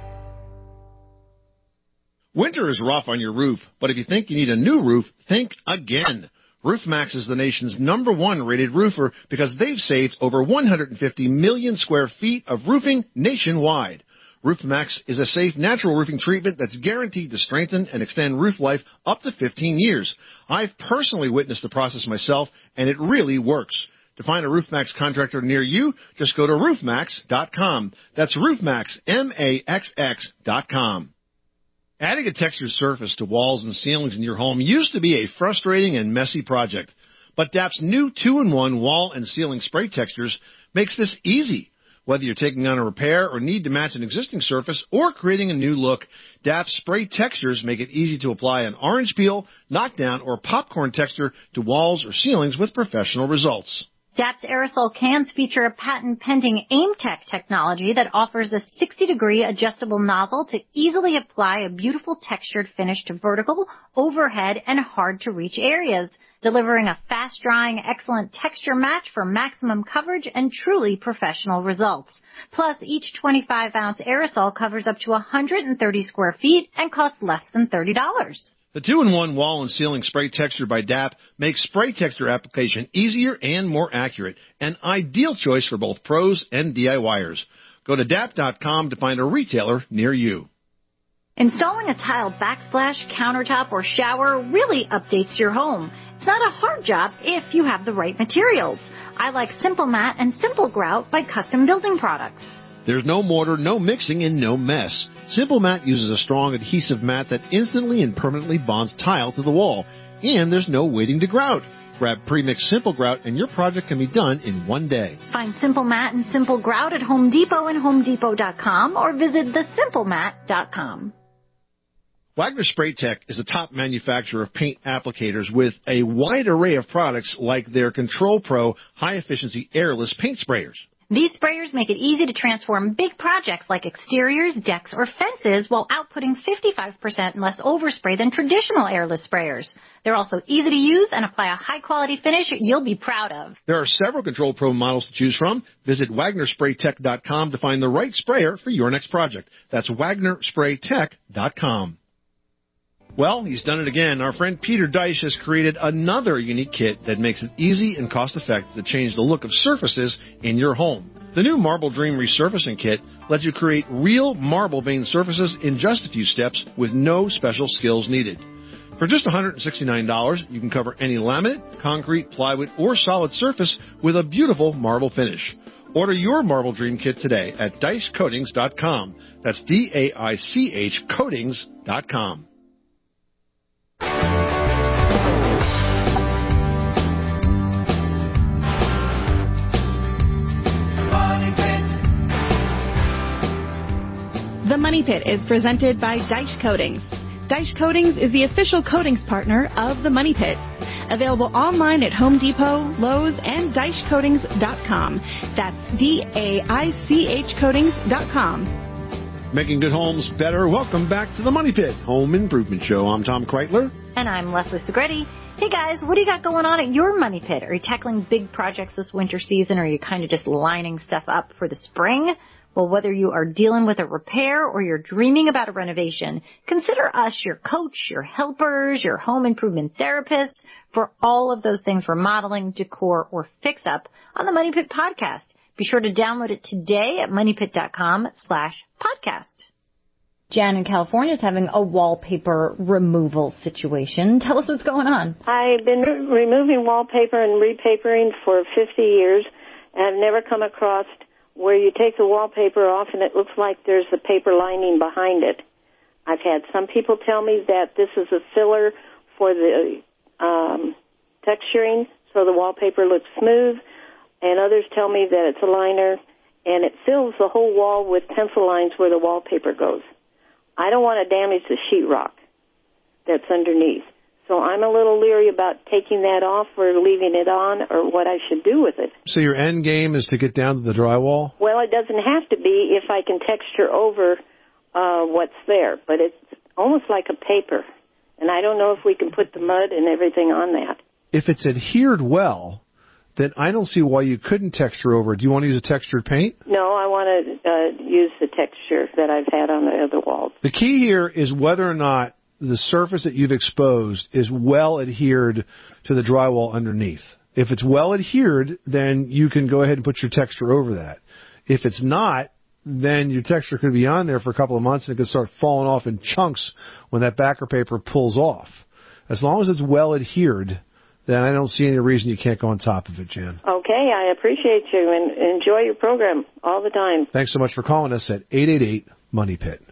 Winter is rough on your roof, but if you think you need a new roof, think again. RoofMax is the nation's number one rated roofer because they've saved over one hundred fifty million square feet of roofing nationwide. RoofMax is a safe, natural roofing treatment that's guaranteed to strengthen and extend roof life up to fifteen years. I've personally witnessed the process myself, and it really works. To find a RoofMax contractor near you, just go to roof max dot com. That's RoofMax, M A X X dot com. Adding a textured surface to walls and ceilings in your home used to be a frustrating and messy project. But D A P's new two in one wall and ceiling spray textures makes this easy. Whether you're taking on a repair or need to match an existing surface or creating a new look, D A P's spray textures make it easy to apply an orange peel, knockdown, or popcorn texture to walls or ceilings with professional results. D A P's aerosol cans feature a patent-pending AimTech technology that offers a sixty degree adjustable nozzle to easily apply a beautiful textured finish to vertical, overhead, and hard-to-reach areas, delivering a fast-drying, excellent texture match for maximum coverage and truly professional results. Plus, each twenty-five ounce aerosol covers up to one hundred thirty square feet and costs less than thirty dollars. The two in one wall and ceiling spray texture by D A P makes spray texture application easier and more accurate, an ideal choice for both pros and DIYers. Go to D A P dot com to find a retailer near you. Installing a tile backsplash, countertop, or shower really updates your home. It's not a hard job if you have the right materials. I like Simple Mat and Simple Grout by Custom Building Products. There's no mortar, no mixing, and no mess. Simple Mat uses a strong adhesive mat that instantly and permanently bonds tile to the wall. And there's no waiting to grout. Grab pre-mixed Simple Grout and your project can be done in one day. Find Simple Mat and Simple Grout at Home Depot and home depot dot com or visit the simple mat dot com. Wagner Spray Tech is a top manufacturer of paint applicators with a wide array of products like their Control Pro high-efficiency airless paint sprayers. These sprayers make it easy to transform big projects like exteriors, decks, or fences while outputting fifty-five percent less overspray than traditional airless sprayers. They're also easy to use and apply a high-quality finish you'll be proud of. There are several Control Pro models to choose from. Visit Wagner Spray Tech dot com to find the right sprayer for your next project. That's Wagner Spray Tech dot com. Well, he's done it again. Our friend Peter Deich has created another unique kit that makes it easy and cost-effective to change the look of surfaces in your home. The new Marble Dream Resurfacing Kit lets you create real marble veined surfaces in just a few steps with no special skills needed. For just one hundred sixty-nine dollars, you can cover any laminate, concrete, plywood, or solid surface with a beautiful marble finish. Order your Marble Dream Kit today at Deich Coatings dot com. That's D A I C H Coatings dot com. The Money Pit is presented by Deich Coatings. Deich Coatings is the official coatings partner of The Money Pit. Available online at Home Depot, Lowe's, and Deich Coatings dot com. That's D A I C H Coatings dot com. Making good homes better. Welcome back to The Money Pit Home Improvement Show. I'm Tom Kreitler. And I'm Leslie Segretti. Hey guys, what do you got going on at your Money Pit? Are you tackling big projects this winter season, or are you kind of just lining stuff up for the spring? Well, whether you are dealing with a repair or you're dreaming about a renovation, consider us your coach, your helpers, your home improvement therapists for all of those things, remodeling, decor, or fix-up on the Money Pit podcast. Be sure to download it today at moneypit.com slash podcast. Jan in California is having a wallpaper removal situation. Tell us what's going on. I've been re- removing wallpaper and repapering for fifty years, and I've never come across where you take the wallpaper off and it looks like there's a paper lining behind it. I've had some people tell me that this is a filler for the um, texturing so the wallpaper looks smooth, and others tell me that it's a liner, and it fills the whole wall with pencil lines where the wallpaper goes. I don't want to damage the sheetrock that's underneath. So I'm a little leery about taking that off or leaving it on or what I should do with it. So your end game is to get down to the drywall? Well, it doesn't have to be if I can texture over uh, what's there, but it's almost like a paper. And I don't know if we can put the mud and everything on that. If it's adhered well, then I don't see why you couldn't texture over it. Do you want to use a textured paint? No, I want to uh, use the texture that I've had on the other walls. The key here is whether or not the surface that you've exposed is well adhered to the drywall underneath. If it's well adhered, then you can go ahead and put your texture over that. If it's not, then your texture could be on there for a couple of months and it could start falling off in chunks when that backer paper pulls off. As long as it's well adhered, then I don't see any reason you can't go on top of it, Jan. Okay, I appreciate you and enjoy your program all the time. Thanks so much for calling us at eight eight eight, money pit.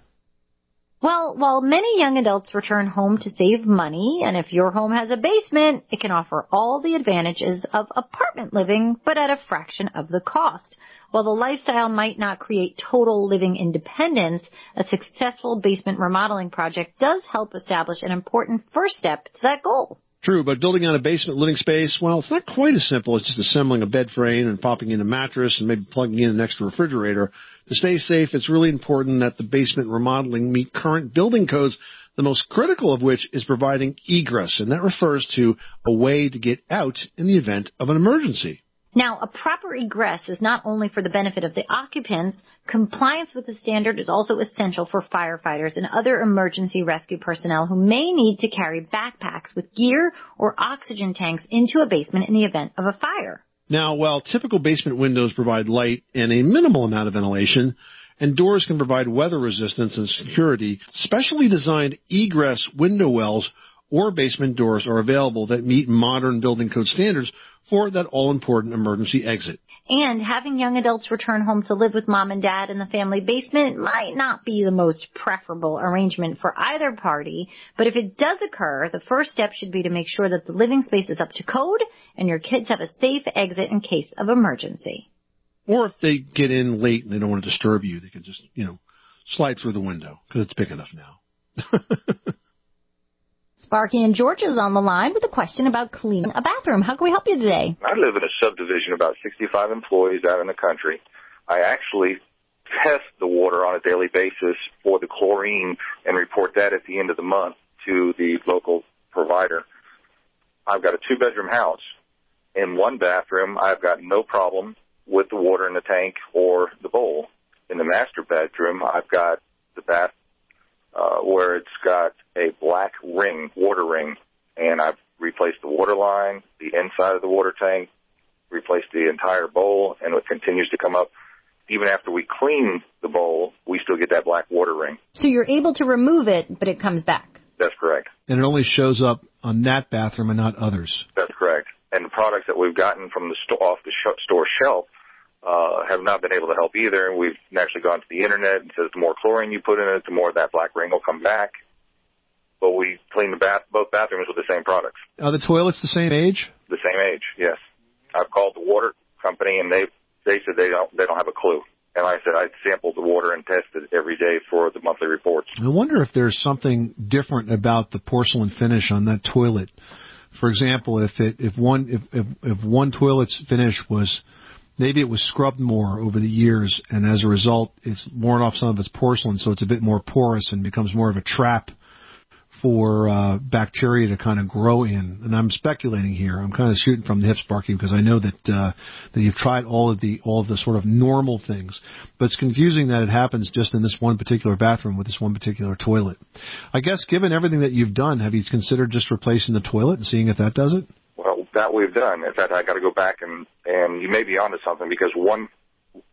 Well, while many young adults return home to save money, and if your home has a basement, it can offer all the advantages of apartment living, but at a fraction of the cost. While the lifestyle might not create total living independence, a successful basement remodeling project does help establish an important first step to that goal. True, but building out a basement living space, well, it's not quite as simple as just assembling a bed frame and popping in a mattress and maybe plugging in an extra refrigerator. To stay safe, it's really important that the basement remodeling meet current building codes, the most critical of which is providing egress, and that refers to a way to get out in the event of an emergency. Now, a proper egress is not only for the benefit of the occupants. Compliance with the standard is also essential for firefighters and other emergency rescue personnel who may need to carry backpacks with gear or oxygen tanks into a basement in the event of a fire. Now, while typical basement windows provide light and a minimal amount of ventilation, and doors can provide weather resistance and security, specially designed egress window wells or basement doors are available that meet modern building code standards for that all-important emergency exit. And having young adults return home to live with mom and dad in the family basement might not be the most preferable arrangement for either party, but if it does occur, the first step should be to make sure that the living space is up to code and your kids have a safe exit in case of emergency. Or if they get in late and they don't want to disturb you, they can just, you know, slide through the window because it's big enough now. Sparky in Georgia is on the line with a question about cleaning a bathroom. How can we help you today? I live in a subdivision, about sixty-five employees out in the country. I actually test the water on a daily basis for the chlorine and report that at the end of the month to the local provider. I've got a two-bedroom house. In one bathroom, I've got no problem with the water in the tank or the bowl. In the master bedroom, I've got the bath Uh, where it's got a black ring, water ring, and I've replaced the water line, the inside of the water tank, replaced the entire bowl, and it continues to come up. Even after we clean the bowl, we still get that black water ring. So you're able to remove it, but it comes back. That's correct. And it only shows up on that bathroom and not others. That's correct. And the products that we've gotten from the sto- off the sh- store shelf Uh, have not been able to help either. We've actually gone to the internet and says the more chlorine you put in it, the more that black ring will come back. But we clean the bath, both bathrooms with the same products. Are the toilets the same age? The same age, yes. I've called the water company and they they said they don't they don't have a clue. And like I said, I sampled the water and tested it every day for the monthly reports. I wonder if there's something different about the porcelain finish on that toilet. For example, if it if one if if, if one toilet's finish was maybe it was scrubbed more over the years, and as a result, it's worn off some of its porcelain, so it's a bit more porous and becomes more of a trap for uh, bacteria to kind of grow in. And I'm speculating here. I'm kind of shooting from the hip, Sparky, because I know that uh, that you've tried all of the all of the sort of normal things, but it's confusing that it happens just in this one particular bathroom with this one particular toilet. I guess, given everything that you've done, have you considered just replacing the toilet and seeing if that does it? Well, that we've done. In fact, I got to go back and, and you may be onto something because one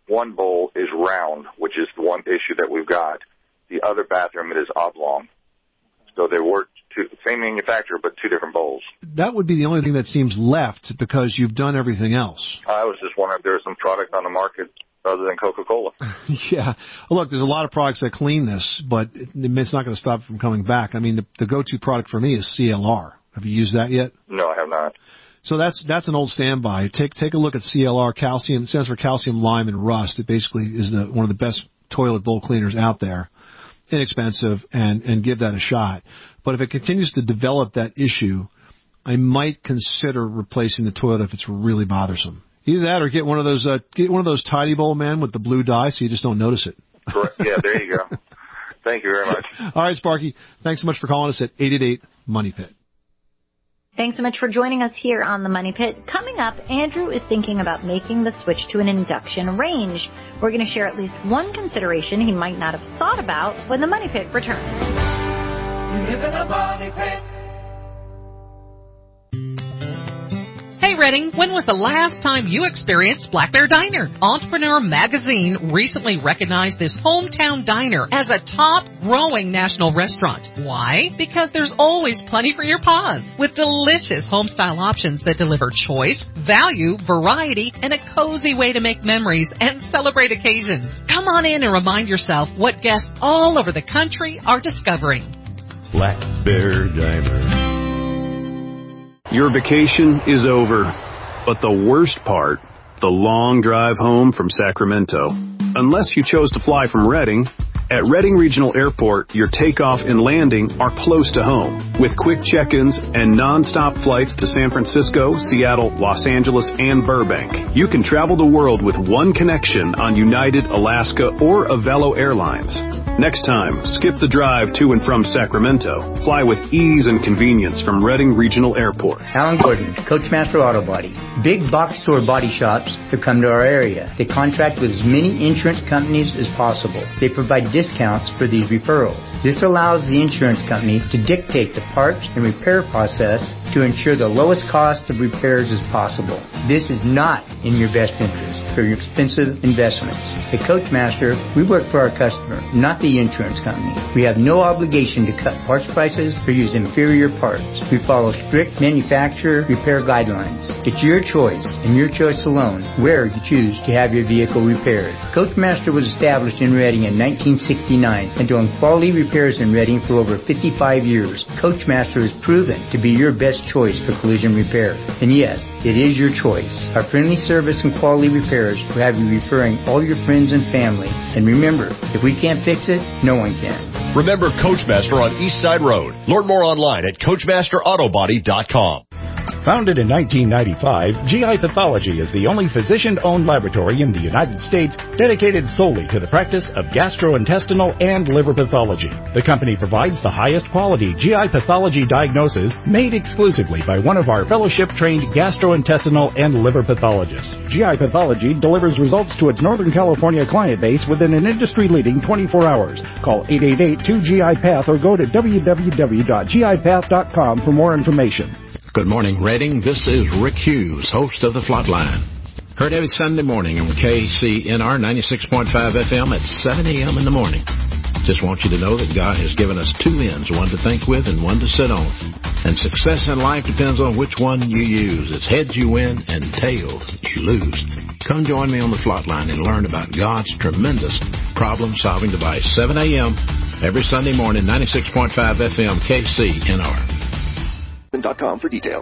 one bowl is round, which is the one issue that we've got. The other bathroom, it is oblong. So they were two, same manufacturer, but two different bowls. That would be the only thing that seems left because you've done everything else. I was just wondering if there was some product on the market other than Coca-Cola. Yeah. Well, look, there's a lot of products that clean this, but it's not going to stop it from coming back. I mean, the, the go-to product for me is C L R. Have you used that yet? No, I have not. So that's that's an old standby. Take take a look at C L R, calcium. It stands for calcium, lime, and rust. It basically is the, one of the best toilet bowl cleaners out there. Inexpensive, and, and give that a shot. But if it continues to develop that issue, I might consider replacing the toilet if it's really bothersome. Either that or get one of those uh, get one of those tidy bowl men with the blue dye so you just don't notice it. Correct. Yeah, there you go. Thank you very much. All right, Sparky. Thanks so much for calling us at eight eight eight, MONEY PIT. Thanks so much for joining us here on the Money Pit. Coming up, Andrew is thinking about making the switch to an induction range. We're going to share at least one consideration he might not have thought about when the Money Pit returns. You live in a money pit. Hey Redding, when was the last time you experienced Black Bear Diner? Entrepreneur Magazine recently recognized this hometown diner as a top growing national restaurant. Why? Because there's always plenty for your paws, with delicious home-style options that deliver choice, value, variety, and a cozy way to make memories and celebrate occasions. Come on in and remind yourself what guests all over the country are discovering. Black Bear Diner. Your vacation is over, but the worst part, the long drive home from Sacramento. Unless you chose to fly from Redding, at Redding Regional Airport, your takeoff and landing are close to home. With quick check-ins and non-stop flights to San Francisco, Seattle, Los Angeles, and Burbank, you can travel the world with one connection on United, Alaska, or Avelo Airlines. Next time, skip the drive to and from Sacramento. Fly with ease and convenience from Redding Regional Airport. Alan Gordon, Coachmaster Auto Body. Big box store body shops to come to our area. They contract with as many insurance companies as possible. They provide discounts for these referrals. This allows the insurance company to dictate the parts and repair process to ensure the lowest cost of repairs as possible. This is not in your best interest for your expensive investments. At Coachmaster, we work for our customer, not the insurance company. We have no obligation to cut parts prices or use inferior parts. We follow strict manufacturer repair guidelines. It's your choice, and your choice alone, where you choose to have your vehicle repaired. Coachmaster was established in Redding in nineteen sixty-nine and doing quality repairs in Redding for over fifty-five years. Coachmaster is proven to be your best choice for collision repair. And yes, it is your choice. Our friendly service and quality repairs will have you referring all your friends and family. And remember, if we can't fix it, no one can. Remember Coachmaster on East Side Road. Learn more online at coachmaster auto body dot com. Founded in nineteen ninety-five, G I Pathology is the only physician-owned laboratory in the United States dedicated solely to the practice of gastrointestinal and liver pathology. The company provides the highest quality G I pathology diagnosis made exclusively by one of our fellowship-trained gastrointestinal and liver pathologists. G I Pathology delivers results to its Northern California client base within an industry-leading twenty-four hours. Call eight eight eight, two G I Path or go to w w w dot g i path dot com for more information. Good morning, Redding. This is Rick Hughes, host of The Flatline. Heard every Sunday morning on K C N R ninety-six point five F M at seven a.m. in the morning. Just want you to know that God has given us two ends, one to think with and one to sit on. And success in life depends on which one you use. It's heads you win and tails you lose. Come join me on The Flatline and learn about God's tremendous problem-solving device. seven a.m. every Sunday morning, ninety-six point five F M, K C N R. Dot com for details.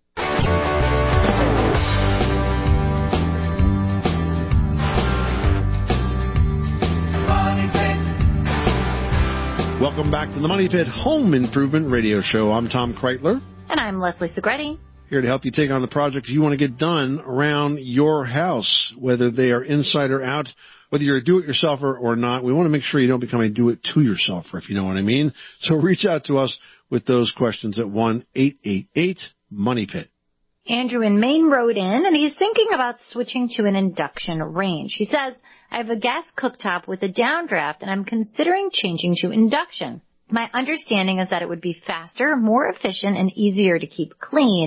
Welcome back to the Money Pit Home Improvement Radio Show. I'm Tom Kreitler. And I'm Leslie Segretti. Here to help you take on the projects you want to get done around your house, whether they are inside or out, whether you're a do-it-yourselfer or not. We want to make sure you don't become a do-it-to-yourselfer, if you know what I mean. So reach out to us with those questions at one eight eight eight, money pit. Andrew in Maine wrote in, and he's thinking about switching to an induction range. He says, I have a gas cooktop with a downdraft, and I'm considering changing to induction. My understanding is that it would be faster, more efficient, and easier to keep clean.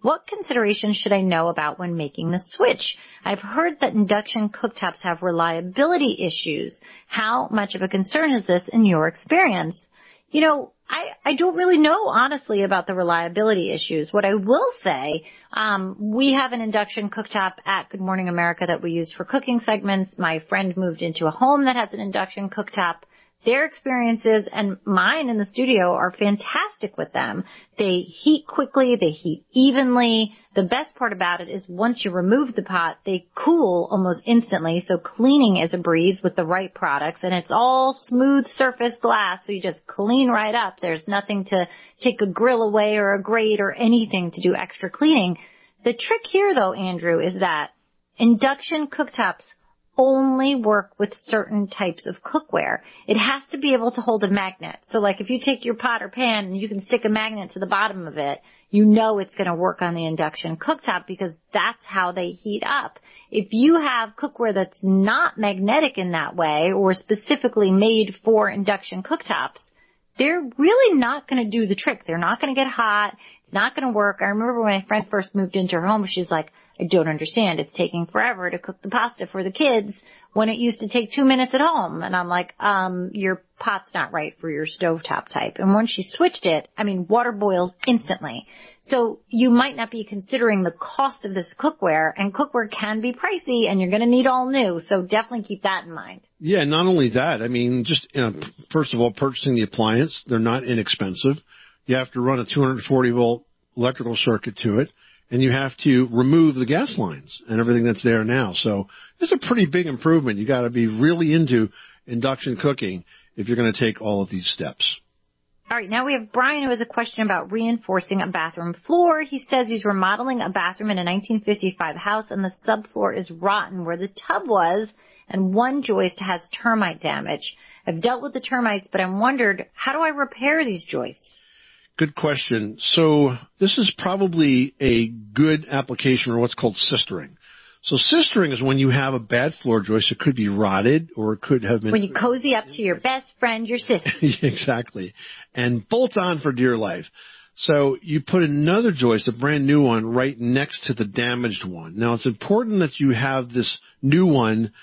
What considerations should I know about when making the switch? I've heard that induction cooktops have reliability issues. How much of a concern is this in your experience? You know, I, I don't really know, honestly, about the reliability issues. What I will say, um, we have an induction cooktop at Good Morning America that we use for cooking segments. My friend moved into a home that has an induction cooktop. Their experiences and mine in the studio are fantastic with them. They heat quickly. They heat evenly. The best part about it is once you remove the pot, they cool almost instantly. So cleaning is a breeze with the right products, and it's all smooth surface glass. So you just clean right up. There's nothing to take a grill away or a grate or anything to do extra cleaning. The trick here, though, Andrew, is that induction cooktops only work with certain types of cookware. It has to be able to hold a magnet. So like if you take your pot or pan and you can stick a magnet to the bottom of it, you know it's going to work on the induction cooktop because that's how they heat up. If you have cookware that's not magnetic in that way or specifically made for induction cooktops, they're really not going to do the trick. They're not going to get hot. It's not going to work. I remember when my friend first moved into her home, she's like, I don't understand. It's taking forever to cook the pasta for the kids when it used to take two minutes at home. And I'm like, um, your pot's not right for your stovetop type. And once she switched it, I mean, water boils instantly. So you might not be considering the cost of this cookware, and cookware can be pricey, and you're going to need all new. So definitely keep that in mind. Yeah, not only that, I mean, just, you know, first of all, purchasing the appliance, they're not inexpensive. You have to run a two hundred forty volt electrical circuit to it. And you have to remove the gas lines and everything that's there now. So it's a pretty big improvement. You got to be really into induction cooking if you're going to take all of these steps. All right, now we have Brian who has a question about reinforcing a bathroom floor. He says he's remodeling a bathroom in a nineteen fifty-five house, and the subfloor is rotten where the tub was, and one joist has termite damage. I've dealt with the termites, but I'm wondered, how do I repair these joists? Good question. So this is probably a good application for what's called sistering. So sistering is when you have a bad floor joist. It could be rotted or it could have been... When you cozy up to your best friend, your sister. Exactly. And bolt on for dear life. So you put another joist, a brand new one, right next to the damaged one. Now it's important that you have this new one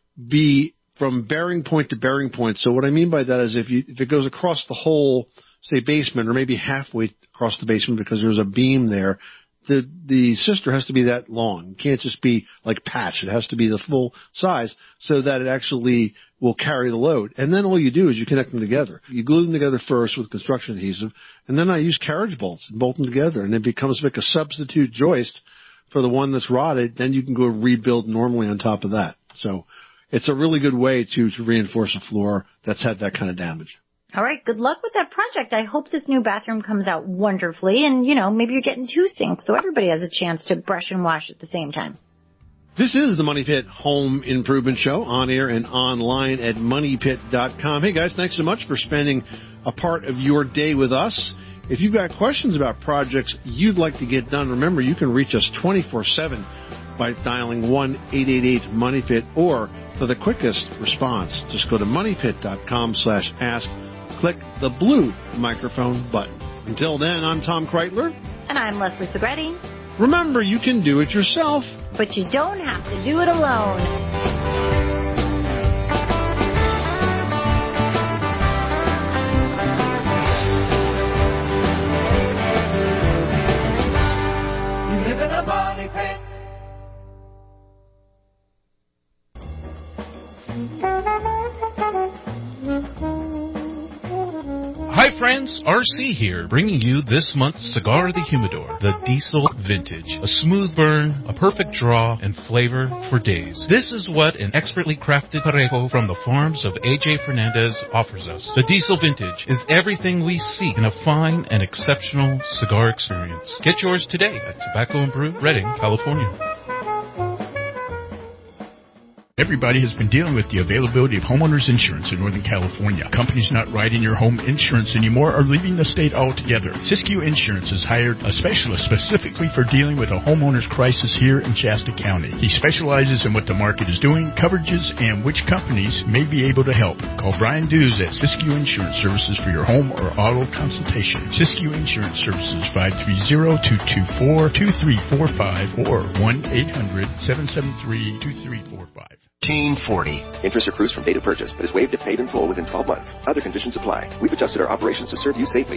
be from bearing point to bearing point. So what I mean by that is if you if it goes across the whole, say, basement, or maybe halfway across the basement because there's a beam there, the the sister has to be that long. It can't just be like patch. It has to be the full size so that it actually will carry the load. And then all you do is you connect them together. You glue them together first with construction adhesive, and then I use carriage bolts and bolt them together, and it becomes like a substitute joist for the one that's rotted. Then you can go rebuild normally on top of that. So it's a really good way to, to reinforce a floor that's had that kind of damage. All right, good luck with that project. I hope this new bathroom comes out wonderfully, and, you know, maybe you're getting two sinks so everybody has a chance to brush and wash at the same time. This is the Money Pit Home Improvement Show, on air and online at money pit dot com. Hey, guys, thanks so much for spending a part of your day with us. If you've got questions about projects you'd like to get done, remember, you can reach us twenty-four seven by dialing one eight eight eight money pit, or for the quickest response, just go to money pit dot com slash ask. Click the blue microphone button. Until then, I'm Tom Kreitler. And I'm Leslie Segretti. Remember, you can do it yourself. But you don't have to do it alone. Hi friends, R C here, bringing you this month's Cigar of the Humidor, the Diesel Vintage. A smooth burn, a perfect draw, and flavor for days. This is what an expertly crafted Parejo from the farms of A J Fernandez offers us. The Diesel Vintage is everything we seek in a fine and exceptional cigar experience. Get yours today at Tobacco and Brew, Redding, California. Everybody has been dealing with the availability of homeowners insurance in Northern California. Companies not writing your home insurance anymore are leaving the state altogether. Siskiyou Insurance has hired a specialist specifically for dealing with a homeowner's crisis here in Shasta County. He specializes in what the market is doing, coverages, and which companies may be able to help. Call Brian Dews at Siskiyou Insurance Services for your home or auto consultation. Siskiyou Insurance Services, five three zero, two two four, two three four five or one eight hundred, seven seven three, two three four five. Team forty. Interest accrues from date of purchase, but is waived if paid in full within twelve months. Other conditions apply. We've adjusted our operations to serve you safely.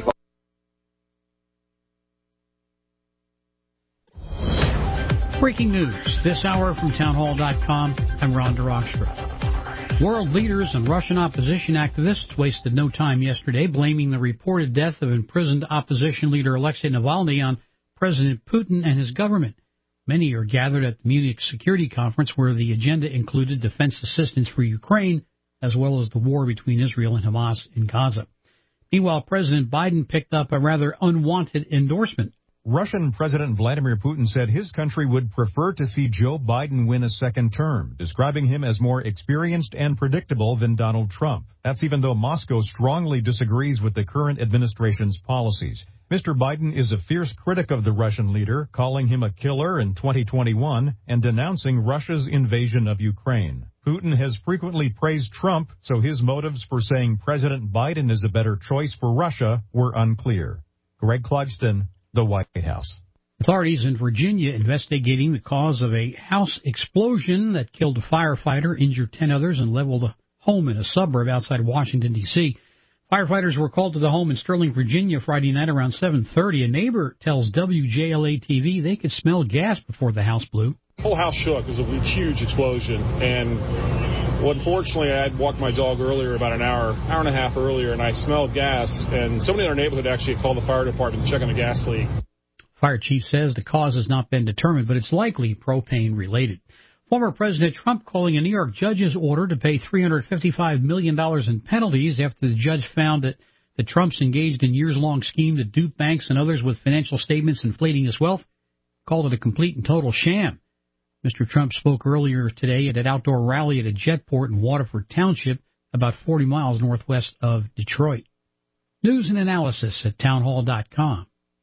Breaking news this hour from townhall dot com. I'm Ron DeRockstra. World leaders and Russian opposition activists wasted no time yesterday blaming the reported death of imprisoned opposition leader Alexei Navalny on President Putin and his government. Many are gathered at the Munich Security Conference, where the agenda included defense assistance for Ukraine, as well as the war between Israel and Hamas in Gaza. Meanwhile, President Biden picked up a rather unwanted endorsement. Russian President Vladimir Putin said his country would prefer to see Joe Biden win a second term, describing him as more experienced and predictable than Donald Trump. That's even though Moscow strongly disagrees with the current administration's policies. Mister Biden is a fierce critic of the Russian leader, calling him a killer in twenty twenty-one and denouncing Russia's invasion of Ukraine. Putin has frequently praised Trump, so his motives for saying President Biden is a better choice for Russia were unclear. Greg Clugston, the White House. Authorities in Virginia investigating the cause of a house explosion that killed a firefighter, injured ten others, and leveled a home in a suburb outside Washington, D C Firefighters were called to the home in Sterling, Virginia Friday night around seven thirty. A neighbor tells W J L A T V they could smell gas before the house blew. The whole house shook. It was a huge explosion. And well, unfortunately, I had walked my dog earlier, about an hour, hour and a half earlier, and I smelled gas. And somebody in our neighborhood actually called the fire department to check on the gas leak. Fire chief says the cause has not been determined, but it's likely propane related. Former President Trump calling a New York judge's order to pay three hundred fifty-five million dollars in penalties after the judge found that the Trumps engaged in years-long scheme to dupe banks and others with financial statements inflating his wealth, called it a complete and total sham. Mister Trump spoke earlier today at an outdoor rally at a jetport in Waterford Township, about forty miles northwest of Detroit. News and analysis at townhall dot com.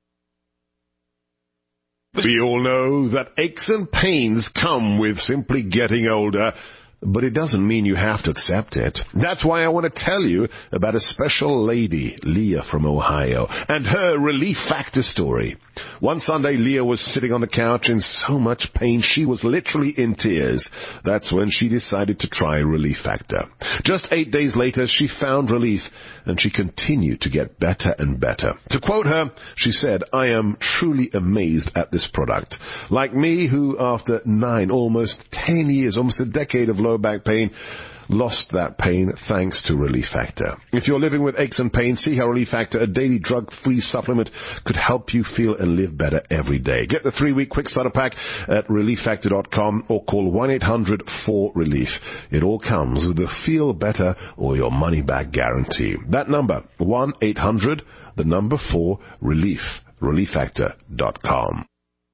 We all know that aches and pains come with simply getting older, but it doesn't mean you have to accept it. That's why I want to tell you about a special lady, Leah from Ohio, and her Relief Factor story. One Sunday, Leah was sitting on the couch in so much pain she was literally in tears. That's when she decided to try Relief Factor. Just eight days later, she found relief, and she continued to get better and better. To quote her, she said, "I am truly amazed at this product. Like me, who after nine, almost ten years, almost a decade of low back pain, lost that pain thanks to Relief Factor." If you're living with aches and pains, see how Relief Factor, a daily drug-free supplement, could help you feel and live better every day. Get the three-week quick starter pack at relief factor dot com or call one eight hundred four relief. It all comes with a feel better or your money back guarantee. That number, one eight hundred, the number four, relief, relief factor dot com.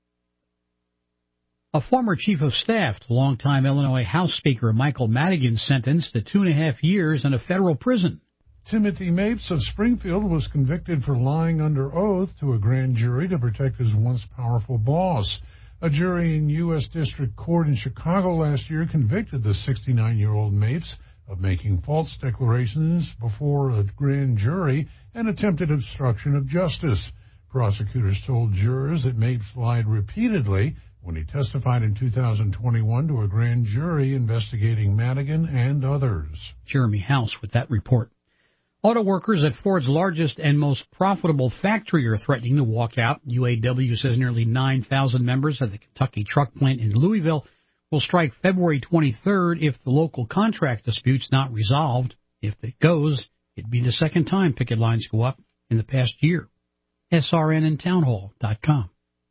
A former chief of staff to longtime Illinois House Speaker Michael Madigan sentenced to two and a half years in a federal prison. Timothy Mapes of Springfield was convicted for lying under oath to a grand jury to protect his once powerful boss. A jury in U S District Court in Chicago last year convicted the sixty-nine-year-old Mapes of making false declarations before a grand jury and attempted obstruction of justice. Prosecutors told jurors that Mapes lied repeatedly when he testified in two thousand twenty-one to a grand jury investigating Madigan and others. Jeremy House with that report. Auto workers at Ford's largest and most profitable factory are threatening to walk out. U A W says nearly nine thousand members at the Kentucky truck plant in Louisville will strike February twenty-third if the local contract dispute's not resolved. If it goes, it'd be the second time picket lines go up in the past year. S R N and townhall dot com.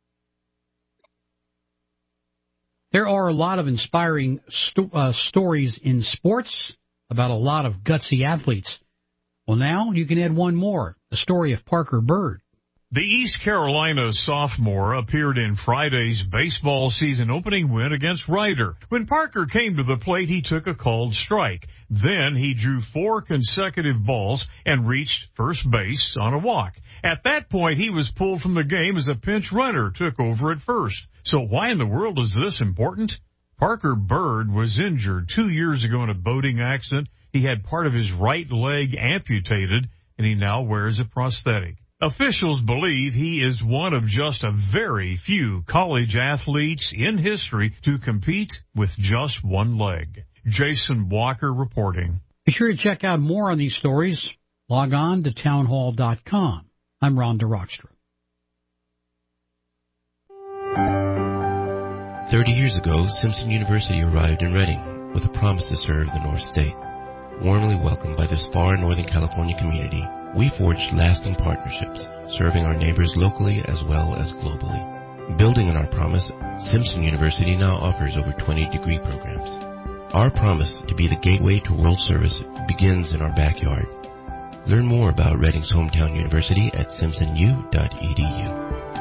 There are a lot of inspiring sto- uh, stories in sports about a lot of gutsy athletes. Well, now you can add one more, the story of Parker Bird. The East Carolina sophomore appeared in Friday's baseball season opening win against Ryder. When Parker came to the plate, he took a called strike. Then he drew four consecutive balls and reached first base on a walk. At that point, he was pulled from the game as a pinch runner took over at first. So why in the world is this important? Parker Bird was injured two years ago in a boating accident. He had part of his right leg amputated, and he now wears a prosthetic. Officials believe he is one of just a very few college athletes in history to compete with just one leg. Jason Walker reporting. Be sure to check out more on these stories. Log on to townhall dot com. I'm Rhonda Rockstra. Thirty years ago, Simpson University arrived in Reading with a promise to serve the North State. Warmly welcomed by this far Northern California community, we forged lasting partnerships, serving our neighbors locally as well as globally. Building on our promise, Simpson University now offers over twenty degree programs. Our promise to be the gateway to world service begins in our backyard. Learn more about Reading's hometown university at simpson u dot e d u.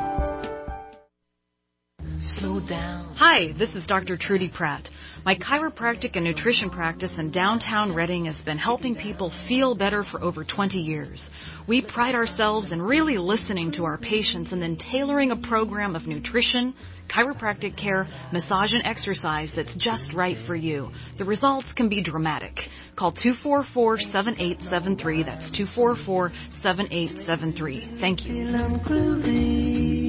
Slow down. Hi, this is Doctor Trudy Pratt. My chiropractic and nutrition practice in downtown Reading has been helping people feel better for over twenty years. We pride ourselves in really listening to our patients and then tailoring a program of nutrition, chiropractic care, massage, and exercise that's just right for you. The results can be dramatic. Call two four four, seven eight seven three. That's two four four, seven eight seven three. Thank you.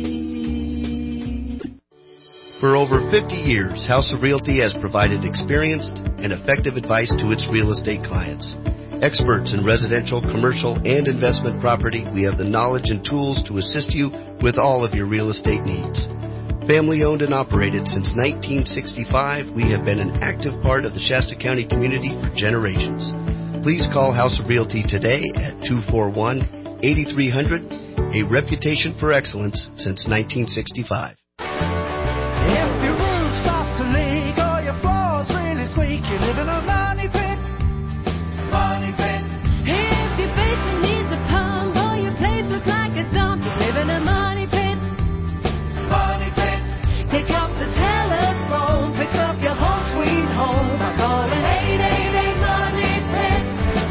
For over fifty years, House of Realty has provided experienced and effective advice to its real estate clients. Experts in residential, commercial, and investment property, we have the knowledge and tools to assist you with all of your real estate needs. Family owned and operated since nineteen sixty-five, we have been an active part of the Shasta County community for generations. Please call House of Realty today at two four one, eight three zero zero, a reputation for excellence since nineteen sixty-five. If your roof starts to leak or your floor's really squeak, you live in a money pit. Money pit. If your basement needs a pump or your place looks like a dump, you live in a money pit. Money pit. Pick up the telephone, fix up your home sweet home by calling eight eight eight Money Pit.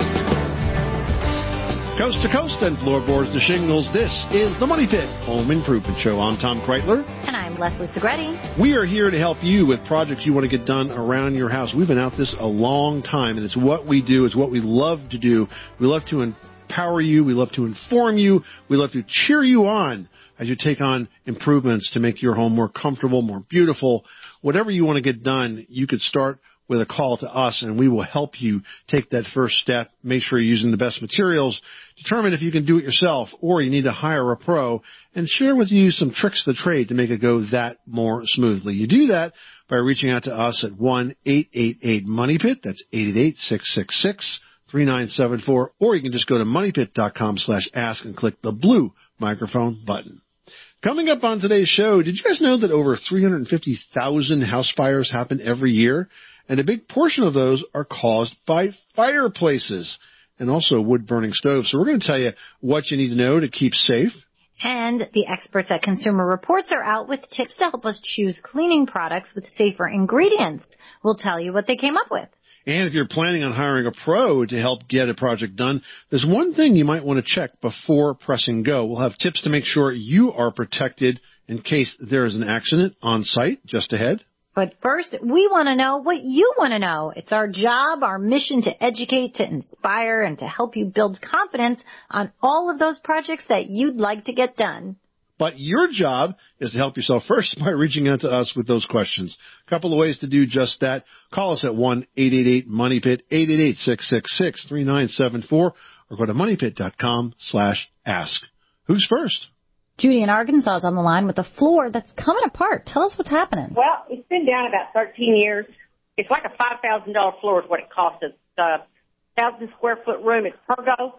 Coast to coast and floorboards to shingles, this is the Money Pit Home Improvement Show. I'm Tom Kreitler. And I'm Leslie Segretti. We are here to help you with projects you want to get done around your house. We've been out this a long time, and it's what we do. It's what we love to do. We love to empower you. We love to inform you. We love to cheer you on as you take on improvements to make your home more comfortable, more beautiful. Whatever you want to get done, you could start with a call to us, and we will help you take that first step. Make sure you're using the best materials. Determine if you can do it yourself or you need to hire a pro, and share with you some tricks of the trade to make it go that more smoothly. You do that by reaching out to us at one eight eight eight money pit. That's eight eight eight, six six six, three nine seven four. Or you can just go to money pit dot com slash ask and click the blue microphone button. Coming up on today's show, did you guys know that over three hundred fifty thousand house fires happen every year? And a big portion of those are caused by fireplaces and also wood-burning stoves. So we're going to tell you what you need to know to keep safe. And the experts at Consumer Reports are out with tips to help us choose cleaning products with safer ingredients. We'll tell you what they came up with. And if you're planning on hiring a pro to help get a project done, there's one thing you might want to check before pressing go. We'll have tips to make sure you are protected in case there is an accident on site just ahead. But first, we want to know what you want to know. It's our job, our mission to educate, to inspire, and to help you build confidence on all of those projects that you'd like to get done. But your job is to help yourself first by reaching out to us with those questions. A couple of ways to do just that. Call us at one eight eight eight money pit, eight eight eight, six six six, three nine seven four, or go to money pit dot com slash ask. Who's first? Judy in Arkansas is on the line with a floor that's coming apart. Tell us what's happening. Well, it's been down about thirteen years. It's like a five thousand dollars floor is what it costs us. It's a one thousand square foot room. It's pergo.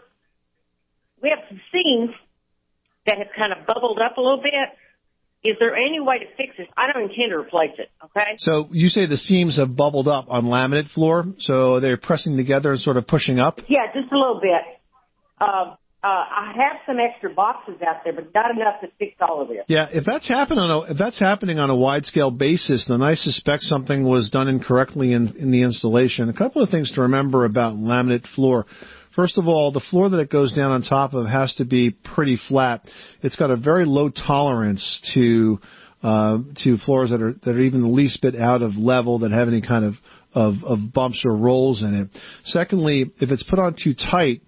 We have some seams that have kind of bubbled up a little bit. Is there any way to fix this? I don't intend to replace it, okay? So you say the seams have bubbled up on laminate floor, so they're pressing together and sort of pushing up? Yeah, just a little bit. Uh, Uh, I have some extra boxes out there, but not enough to fix all of this. Yeah, if that's happening on a, if that's happening on a wide scale basis, then I suspect something was done incorrectly in, in the installation. A couple of things to remember about laminate floor. First of all, the floor that it goes down on top of has to be pretty flat. It's got a very low tolerance to uh, to floors that are that are even the least bit out of level, that have any kind of, of, of bumps or rolls in it. Secondly, if it's put on too tight,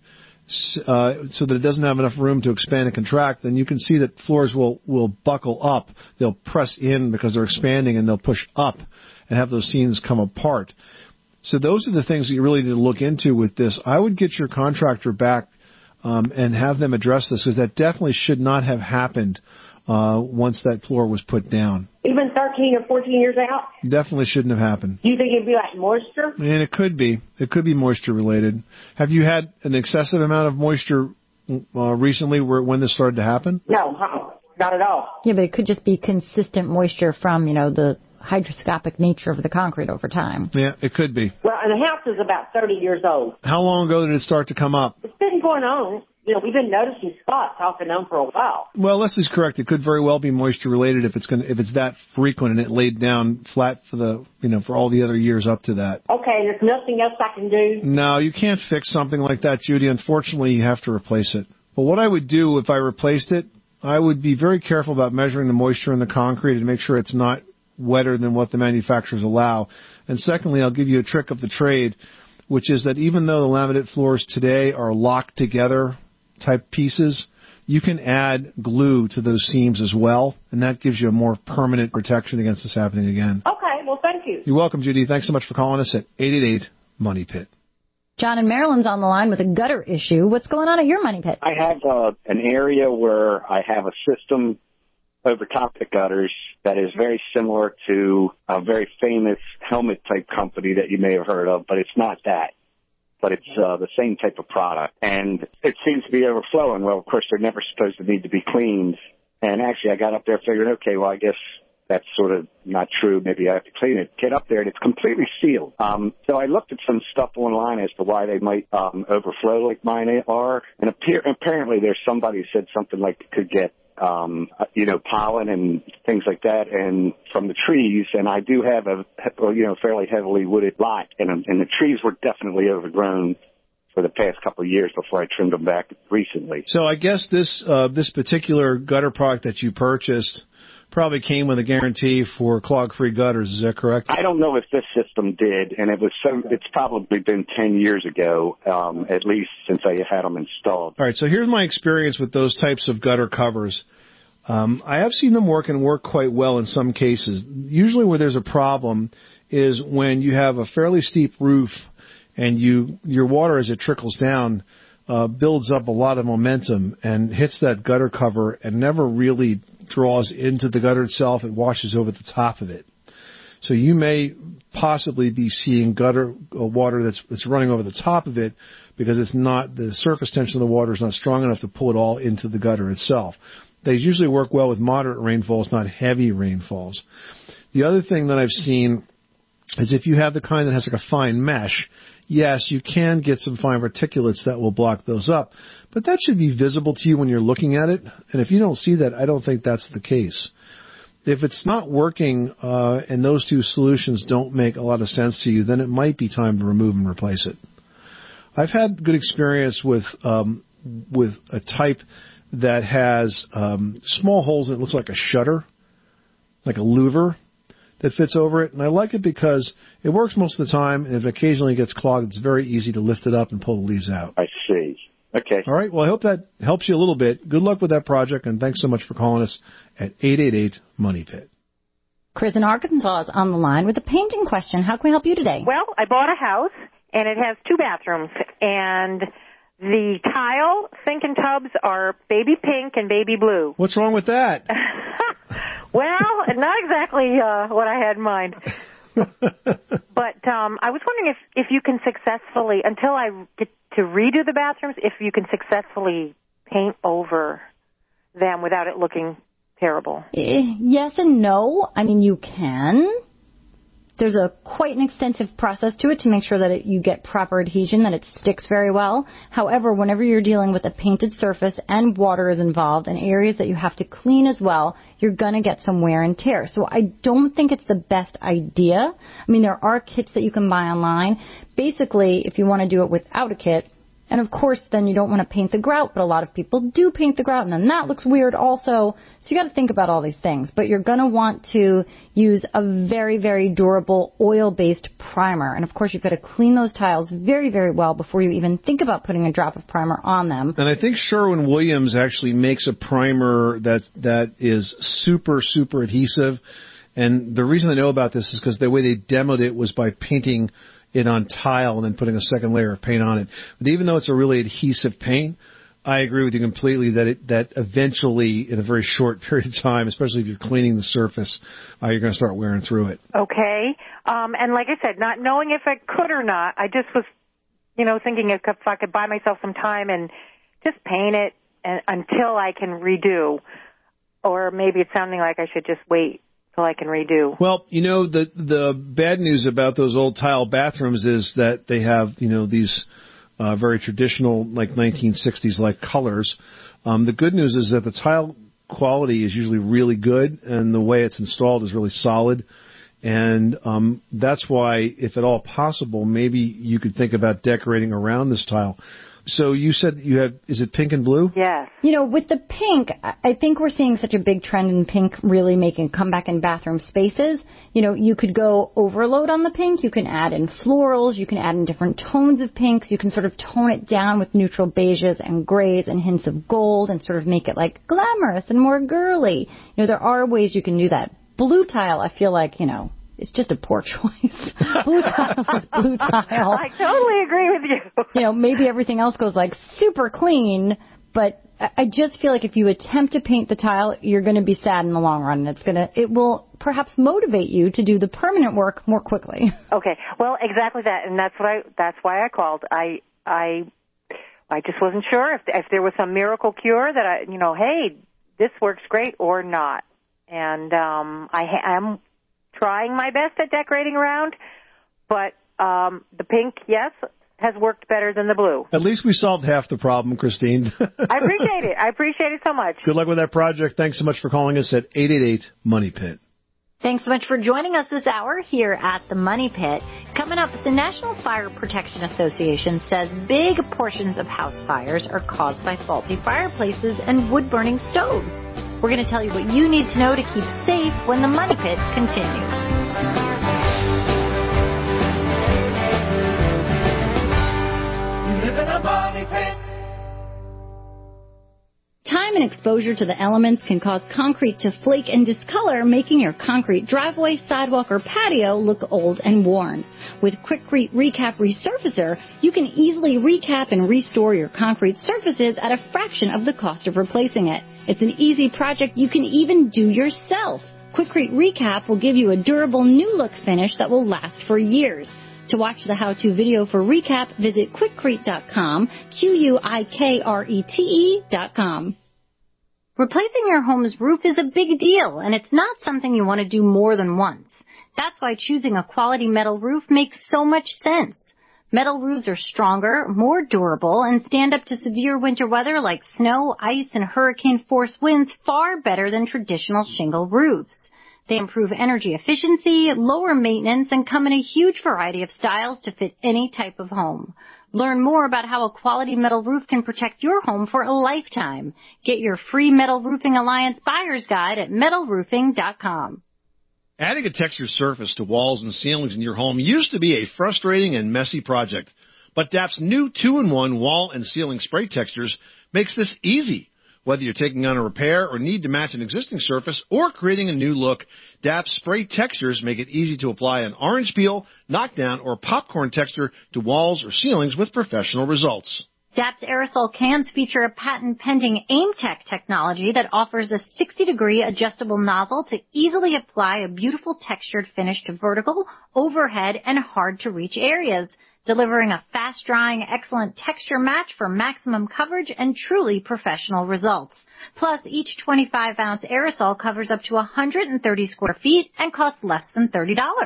Uh, so that it doesn't have enough room to expand and contract, then you can see that floors will, will buckle up. They'll press in because they're expanding, and they'll push up and have those seams come apart. So those are the things that you really need to look into with this. I would get your contractor back um, and have them address this, because that definitely should not have happened uh, once that floor was put down. Even thirteen or fourteen years out? Definitely shouldn't have happened. Do you think it'd be like moisture? And it could be. It could be moisture related. Have you had an excessive amount of moisture uh, recently where, when this started to happen? No, uh-uh. Not at all. Yeah, but it could just be consistent moisture from, you know, the hydroscopic nature of the concrete over time. Yeah, it could be. Well, and the house is about thirty years old. How long ago did it start to come up? It's been going on. You know, we've been noticing spots off and on for a while. Well, Leslie's correct. It could very well be moisture related if it's going if it's that frequent and it laid down flat for the you know for all the other years up to that. Okay, and there's nothing else I can do? No, you can't fix something like that, Judy. Unfortunately, you have to replace it. But what I would do if I replaced it, I would be very careful about measuring the moisture in the concrete and make sure it's not wetter than what the manufacturers allow. And secondly, I'll give you a trick of the trade, which is that even though the laminate floors today are locked together type pieces, you can add glue to those seams as well, and that gives you a more permanent protection against this happening again. Okay, well, thank you. You're welcome, Judy. Thanks so much for calling us at eight eight eight, MONEY PIT. John in Maryland's on the line with a gutter issue. What's going on at your Money Pit? I have uh, an area where I have a system over top the gutters that is very similar to a very famous helmet-type company that you may have heard of, but it's not that. But it's uh, the same type of product. And it seems to be overflowing. Well, of course, they're never supposed to need to be cleaned. And actually, I got up there figuring, okay, well, I guess that's sort of not true. Maybe I have to clean it. Get up there, and it's completely sealed. Um, so I looked at some stuff online as to why they might um, overflow like mine are. And appear- apparently there's somebody who said something like it could get Um, you know, pollen and things like that, and from the trees. And I do have a, you know, fairly heavily wooded lot, and, and the trees were definitely overgrown for the past couple of years before I trimmed them back recently. So I guess this uh, this particular gutter product that you purchased probably came with a guarantee for clog-free gutters. Is that correct? I don't know if this system did, and it was so. It's probably been ten years ago, um, at least since I had them installed. All right, so here's my experience with those types of gutter covers. Um, I have seen them work and work quite well in some cases. Usually where there's a problem is when you have a fairly steep roof and you your water, as it trickles down, uh, builds up a lot of momentum and hits that gutter cover and never really draws into the gutter itself. It washes over the top of it. So you may possibly be seeing gutter uh, water that's, that's running over the top of it because it's not, the surface tension of the water is not strong enough to pull it all into the gutter itself. They usually work well with moderate rainfalls, not heavy rainfalls. The other thing that I've seen is if you have the kind that has like a fine mesh, yes, you can get some fine particulates that will block those up, but that should be visible to you when you're looking at it. And if you don't see that, I don't think that's the case. If it's not working uh, and those two solutions don't make a lot of sense to you, then it might be time to remove and replace it. I've had good experience with um, with a type that has um, small holes that looks like a shutter, like a louver that fits over it. And I like it because it works most of the time, and if it occasionally gets clogged, it's very easy to lift it up and pull the leaves out. I see. Okay. All right. Well, I hope that helps you a little bit. Good luck with that project, and thanks so much for calling us at eight eight eight, MONEY PIT. Chris in Arkansas is on the line with a painting question. How can we help you today? Well, I bought a house, and it has two bathrooms, and the tile, sink, and tubs are baby pink and baby blue. What's wrong with that? Well, not exactly uh, what I had in mind. But um, I was wondering if, if you can successfully, until I get to redo the bathrooms, if you can successfully paint over them without it looking terrible. Uh, yes and no. I mean, you can. there's a quite an extensive process to it to make sure that it, you get proper adhesion, that it sticks very well. However, whenever you're dealing with a painted surface and water is involved and areas that you have to clean as well, you're going to get some wear and tear. So I don't think it's the best idea. I mean, there are kits that you can buy online. Basically, if you want to do it without a kit, and of course, then you don't want to paint the grout, but a lot of people do paint the grout, and then that looks weird also. So you got to think about all these things. But you're going to want to use a very, very durable oil-based primer. And of course, you've got to clean those tiles very, very well before you even think about putting a drop of primer on them. And I think Sherwin-Williams actually makes a primer that that is super, super adhesive. And the reason I know about this is because the way they demoed it was by painting it on tile and then putting a second layer of paint on it. But even though it's a really adhesive paint, I agree with you completely that it, that eventually, in a very short period of time, especially if you're cleaning the surface, uh, you're going to start wearing through it. Okay. Um, and like I said, not knowing if I could or not, I just was, you know, thinking if I could buy myself some time and just paint it and, until I can redo. Or maybe it's sounding like I should just wait till I can redo. Well, you know, the the bad news about those old tile bathrooms is that they have, you know, these uh, very traditional, like nineteen sixties-like colors. Um, the good news is that the tile quality is usually really good, and the way it's installed is really solid. And um, that's why, if at all possible, maybe you could think about decorating around this tile. So you said you have, is it pink and blue? Yes. You know, with the pink, I think we're seeing such a big trend in pink really making comeback in bathroom spaces. You know, you could go overload on the pink. You can add in florals. You can add in different tones of pinks. You can sort of tone it down with neutral beiges and grays and hints of gold and sort of make it like glamorous and more girly. You know, there are ways you can do that. Blue tile, I feel like, you know, it's just a poor choice. Blue tile is blue tile. I totally agree with you. You know, maybe everything else goes like super clean, but I just feel like if you attempt to paint the tile, you're going to be sad in the long run. It's going to, it will perhaps motivate you to do the permanent work more quickly. Okay. Well, exactly that, and that's what I, that's why I called. I, I, I just wasn't sure if, if there was some miracle cure that I, you know, hey, this works great or not. And, um, I am trying my best at decorating around, but um, the pink, yes, has worked better than the blue. At least we solved half the problem, Christine. I appreciate it. I appreciate it so much. Good luck with that project. Thanks so much for calling us at eight eight eight, money pit. Thanks so much for joining us this hour here at the Money Pit. Coming up, the National Fire Protection Association says big portions of house fires are caused by faulty fireplaces and wood-burning stoves. We're going to tell you what you need to know to keep safe when the Money Pit continues. You live in a money pit. Time and exposure to the elements can cause concrete to flake and discolor, making your concrete driveway, sidewalk, or patio look old and worn. With Quikrete Recap Resurfacer, you can easily recap and restore your concrete surfaces at a fraction of the cost of replacing it. It's an easy project you can even do yourself. Quikrete Recap will give you a durable new look finish that will last for years. To watch the how-to video for Recap, visit quikrete dot com, Q U I K R E T E dot com. Replacing your home's roof is a big deal, and it's not something you want to do more than once. That's why choosing a quality metal roof makes so much sense. Metal roofs are stronger, more durable, and stand up to severe winter weather like snow, ice, and hurricane-force winds far better than traditional shingle roofs. They improve energy efficiency, lower maintenance, and come in a huge variety of styles to fit any type of home. Learn more about how a quality metal roof can protect your home for a lifetime. Get your free Metal Roofing Alliance Buyer's Guide at metal roofing dot com. Adding a textured surface to walls and ceilings in your home used to be a frustrating and messy project, but D A P's new two in one wall and ceiling spray textures makes this easy. Whether you're taking on a repair or need to match an existing surface or creating a new look, D A P's spray textures make it easy to apply an orange peel, knockdown, or popcorn texture to walls or ceilings with professional results. D A P's aerosol cans feature a patent-pending AimTech technology that offers a sixty degree adjustable nozzle to easily apply a beautiful textured finish to vertical, overhead, and hard-to-reach areas, delivering a fast-drying, excellent texture match for maximum coverage and truly professional results. Plus, each twenty-five ounce aerosol covers up to one hundred thirty square feet and costs less than thirty dollars.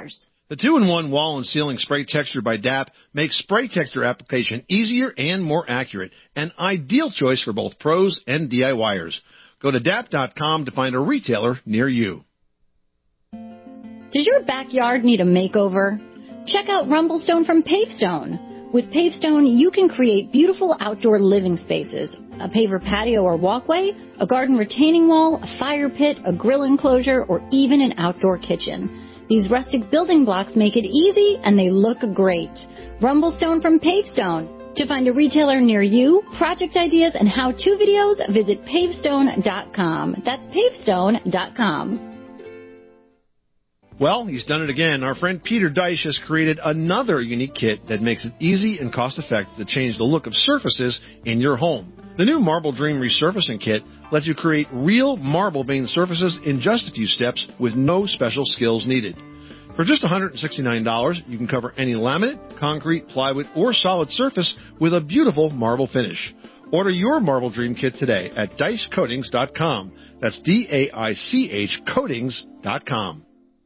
The two in one Wall and Ceiling Spray Texture by D A P makes spray texture application easier and more accurate, an ideal choice for both pros and DIYers. Go to D A P dot com to find a retailer near you. Does your backyard need a makeover? Check out Rumblestone from Pavestone. With Pavestone, you can create beautiful outdoor living spaces, a paver patio or walkway, a garden retaining wall, a fire pit, a grill enclosure, or even an outdoor kitchen. These rustic building blocks make it easy and they look great. Rumblestone from Pavestone. To find a retailer near you, project ideas, and how-to videos, visit pavestone dot com. That's pavestone dot com. Well, he's done it again. Our friend Peter Deich has created another unique kit that makes it easy and cost-effective to change the look of surfaces in your home. The new Marble Dream Resurfacing Kit lets you create real marble veined surfaces in just a few steps with no special skills needed. For just one hundred sixty-nine dollars, you can cover any laminate, concrete, plywood, or solid surface with a beautiful marble finish. Order your Marble Dream Kit today at Deich Coatings dot com. That's D A I C H Coatings dot com.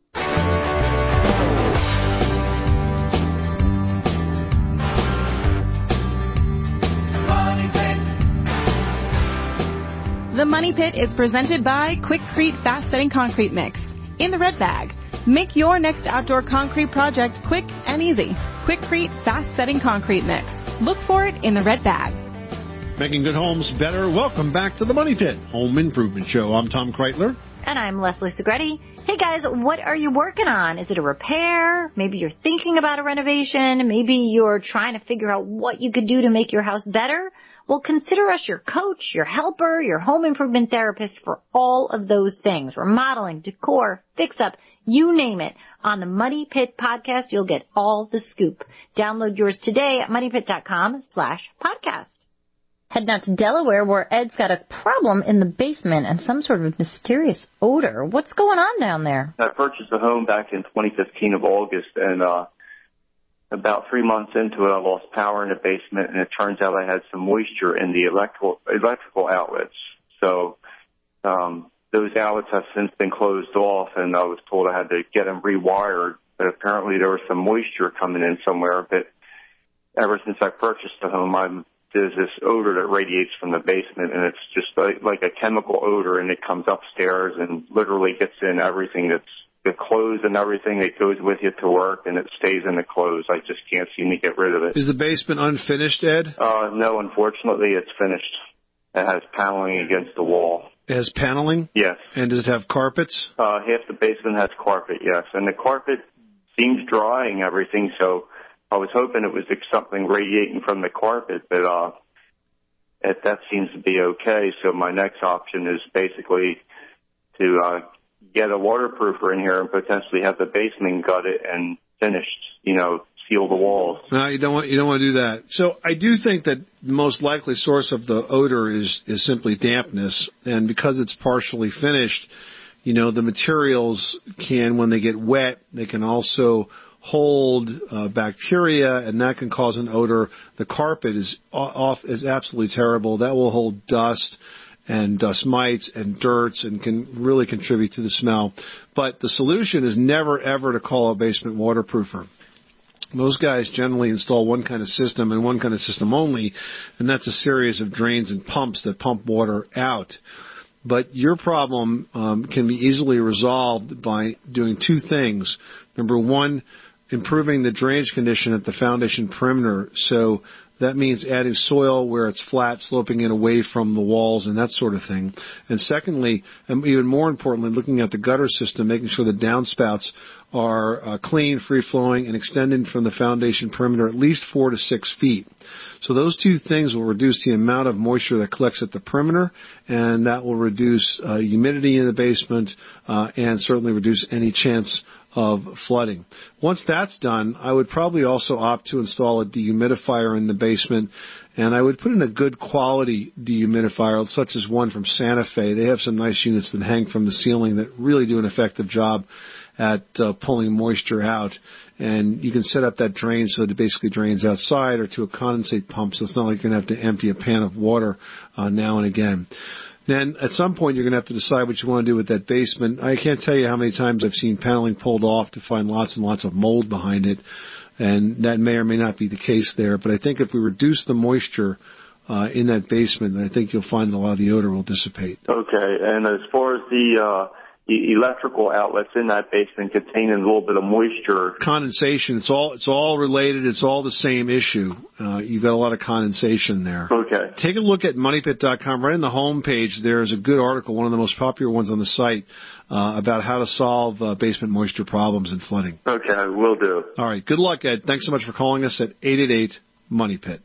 The Money Pit is presented by Quikrete Fast Setting Concrete Mix in the red bag. Make your next outdoor concrete project quick and easy. Quikrete Fast Setting Concrete Mix. Look for it in the red bag. Making good homes better. Welcome back to the Money Pit Home Improvement Show. I'm Tom Kreitler. And I'm Leslie Segretti. Hey guys, what are you working on? Is it a repair? Maybe you're thinking about a renovation. Maybe you're trying to figure out what you could do to make your house better. Well, consider us your coach, your helper, your home improvement therapist for all of those things. Remodeling, decor, fix-up, you name it. On the Money Pit podcast, you'll get all the scoop. Download yours today at money pit dot com slash podcast. Heading out to Delaware, where Ed's got a problem in the basement and some sort of mysterious odor. What's going on down there? I purchased a home back in twenty fifteen of August, and uh about three months into it, I lost power in the basement, and it turns out I had some moisture in the electrical electrical outlets. So um those outlets have since been closed off, and I was told I had to get them rewired. But apparently there was some moisture coming in somewhere. But ever since I purchased the home, I'm there's this odor that radiates from the basement, and it's just like, like a chemical odor, and it comes upstairs and literally gets in everything that's the clothes and everything that goes with you to work, and it stays in the clothes. I just can't seem to get rid of it. Is the basement unfinished, Ed? Uh, no, unfortunately, it's finished. It has paneling against the wall. It has paneling? Yes. And does it have carpets? Uh, half the basement has carpet, yes. And the carpet seems dry and everything, so I was hoping it was something radiating from the carpet, but uh, it, that seems to be okay. So my next option is basically to uh, get a waterproofer in here and potentially have the basement gutted and finished, you know, seal the walls. No, you don't want you don't want to do that. So I do think that the most likely source of the odor is is simply dampness, and because it's partially finished, you know, the materials can, when they get wet, they can also hold uh, bacteria, and that can cause an odor. The carpet is off is absolutely terrible. That will hold dust and dust mites and dirts and can really contribute to the smell. But the solution is never, ever to call a basement waterproofer. Those guys generally install one kind of system and one kind of system only, and that's a series of drains and pumps that pump water out. But your problem um, can be easily resolved by doing two things. Number one, improving the drainage condition at the foundation perimeter. So that means adding soil where it's flat, sloping it away from the walls and that sort of thing. And secondly, and even more importantly, looking at the gutter system, making sure the downspouts are uh, clean, free-flowing, and extending from the foundation perimeter at least four to six feet. So those two things will reduce the amount of moisture that collects at the perimeter, and that will reduce uh, humidity in the basement uh, and certainly reduce any chance of flooding. Once that's done, I would probably also opt to install a dehumidifier in the basement, and I would put in a good quality dehumidifier, such as one from Santa Fe. They have some nice units that hang from the ceiling that really do an effective job at uh, pulling moisture out. And you can set up that drain so that it basically drains outside or to a condensate pump, so it's not like you're going to have to empty a pan of water uh, now and again. Then at some point you're going to have to decide what you want to do with that basement. I can't tell you how many times I've seen paneling pulled off to find lots and lots of mold behind it, and that may or may not be the case there. But I think if we reduce the moisture uh, in that basement, I think you'll find a lot of the odor will dissipate. Okay, and as far as the uh, the electrical outlets in that basement containing a little bit of moisture. Condensation, it's all it's all related. It's all the same issue. Uh, you've got a lot of condensation there. Okay. Take a look at money pit dot com. Right in the home page, there's a good article, one of the most popular ones on the site, uh, about how to solve uh, basement moisture problems and flooding. Okay, will do. All right. Good luck, Ed. Thanks so much for calling us at eight eight eight money pit.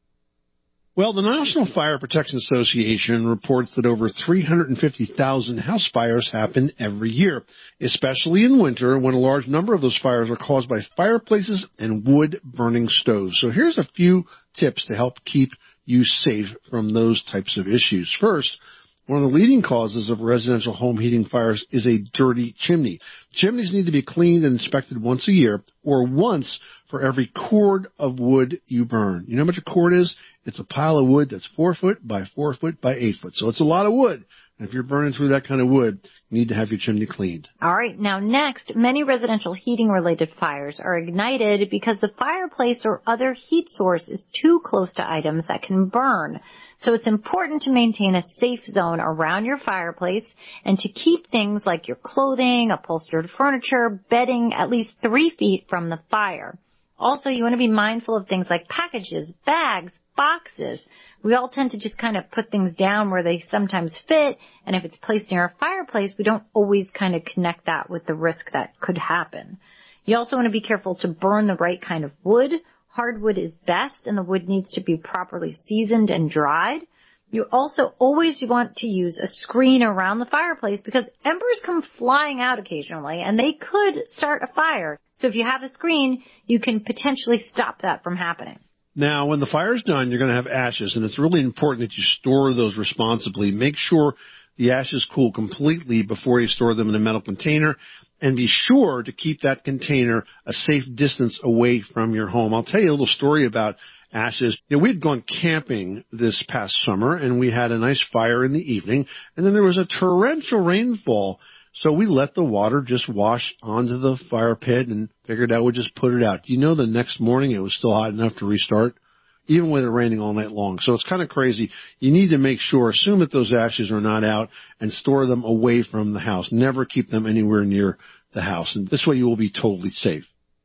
Well, the National Fire Protection Association reports that over three hundred fifty thousand house fires happen every year, especially in winter when a large number of those fires are caused by fireplaces and wood-burning stoves. So here's a few tips to help keep you safe from those types of issues. First, one of the leading causes of residential home heating fires is a dirty chimney. Chimneys need to be cleaned and inspected once a year or once for every cord of wood you burn. You know how much a cord is? It's a pile of wood that's four foot by four foot by eight foot. So it's a lot of wood. And if you're burning through that kind of wood, you need to have your chimney cleaned. All right. Now, next, many residential heating-related fires are ignited because the fireplace or other heat source is too close to items that can burn. So it's important to maintain a safe zone around your fireplace and to keep things like your clothing, upholstered furniture, bedding at least three feet from the fire. Also, you want to be mindful of things like packages, bags, boxes. We all tend to just kind of put things down where they sometimes fit, and if it's placed near a fireplace, we don't always kind of connect that with the risk that could happen. You also want to be careful to burn the right kind of wood. Hardwood is best, and the wood needs to be properly seasoned and dried. You also always want to use a screen around the fireplace because embers come flying out occasionally, and they could start a fire. So if you have a screen, you can potentially stop that from happening. Now, when the fire's done, you're going to have ashes, and it's really important that you store those responsibly. Make sure the ashes cool completely before you store them in a metal container, and be sure to keep that container a safe distance away from your home. I'll tell you a little story about ashes. You know, we had gone camping this past summer, and we had a nice fire in the evening, and then there was a torrential rainfall. So we let the water just wash onto the fire pit and figured out we'd just put it out. You know, the next morning it was still hot enough to restart, even with it raining all night long. So it's kind of crazy. You need to make sure, assume that those ashes are not out, and store them away from the house. Never keep them anywhere near the house. And this way you will be totally safe.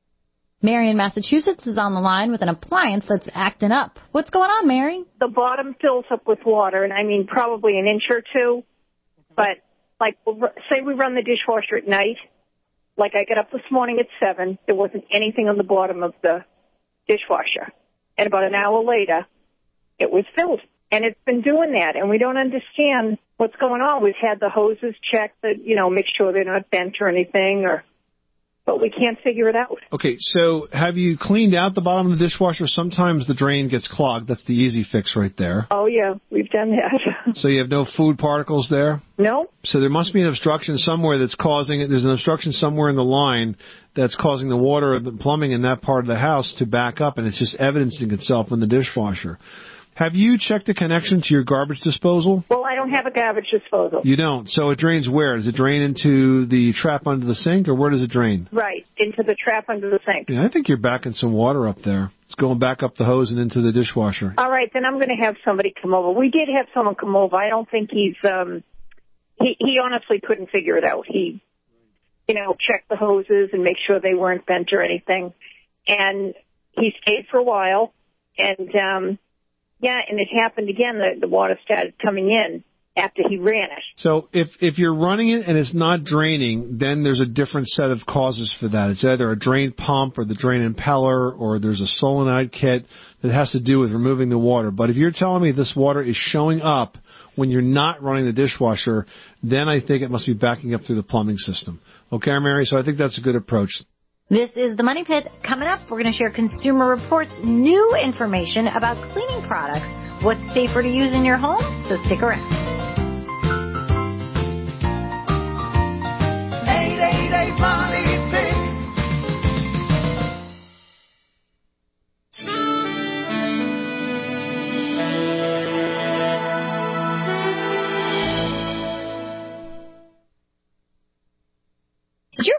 Mary in Massachusetts is on the line with an appliance that's acting up. What's going on, Mary? The bottom fills up with water, and I mean probably an inch or two, but like, say we run the dishwasher at night. Like, I got up this morning at seven. There wasn't anything on the bottom of the dishwasher. And about an hour later, it was filled. And it's been doing that. And we don't understand what's going on. We've had the hoses checked, that, you know, make sure they're not bent or anything, or, but we can't figure it out. Okay, so have you cleaned out the bottom of the dishwasher? Sometimes the drain gets clogged. That's the easy fix right there. Oh, yeah, we've done that. So you have no food particles there? No. So there must be an obstruction somewhere that's causing it. There's an obstruction somewhere in the line that's causing the water, the plumbing in that part of the house to back up, and it's just evidencing itself in the dishwasher. Have you checked the connection to your garbage disposal? Well, I don't have a garbage disposal. You don't. So it drains where? Does it drain into the trap under the sink, or where does it drain? Right, into the trap under the sink. Yeah, I think you're backing some water up there. It's going back up the hose and into the dishwasher. All right, then I'm going to have somebody come over. We did have someone come over. I don't think he's, um, he, he honestly couldn't figure it out. He, you know, checked the hoses and make sure they weren't bent or anything. And he stayed for a while, and, um, yeah, and it happened again. The, the water started coming in after he ran it. So if if you're running it and it's not draining, then there's a different set of causes for that. It's either a drain pump or the drain impeller, or there's a solenoid kit that has to do with removing the water. But if you're telling me this water is showing up when you're not running the dishwasher, then I think it must be backing up through the plumbing system. Okay, Mary? So I think that's a good approach. This is the Money Pit. Coming up, we're going to share Consumer Reports' new information about cleaning products. What's safer to use in your home? So stick around. eight eight eight Money Pit.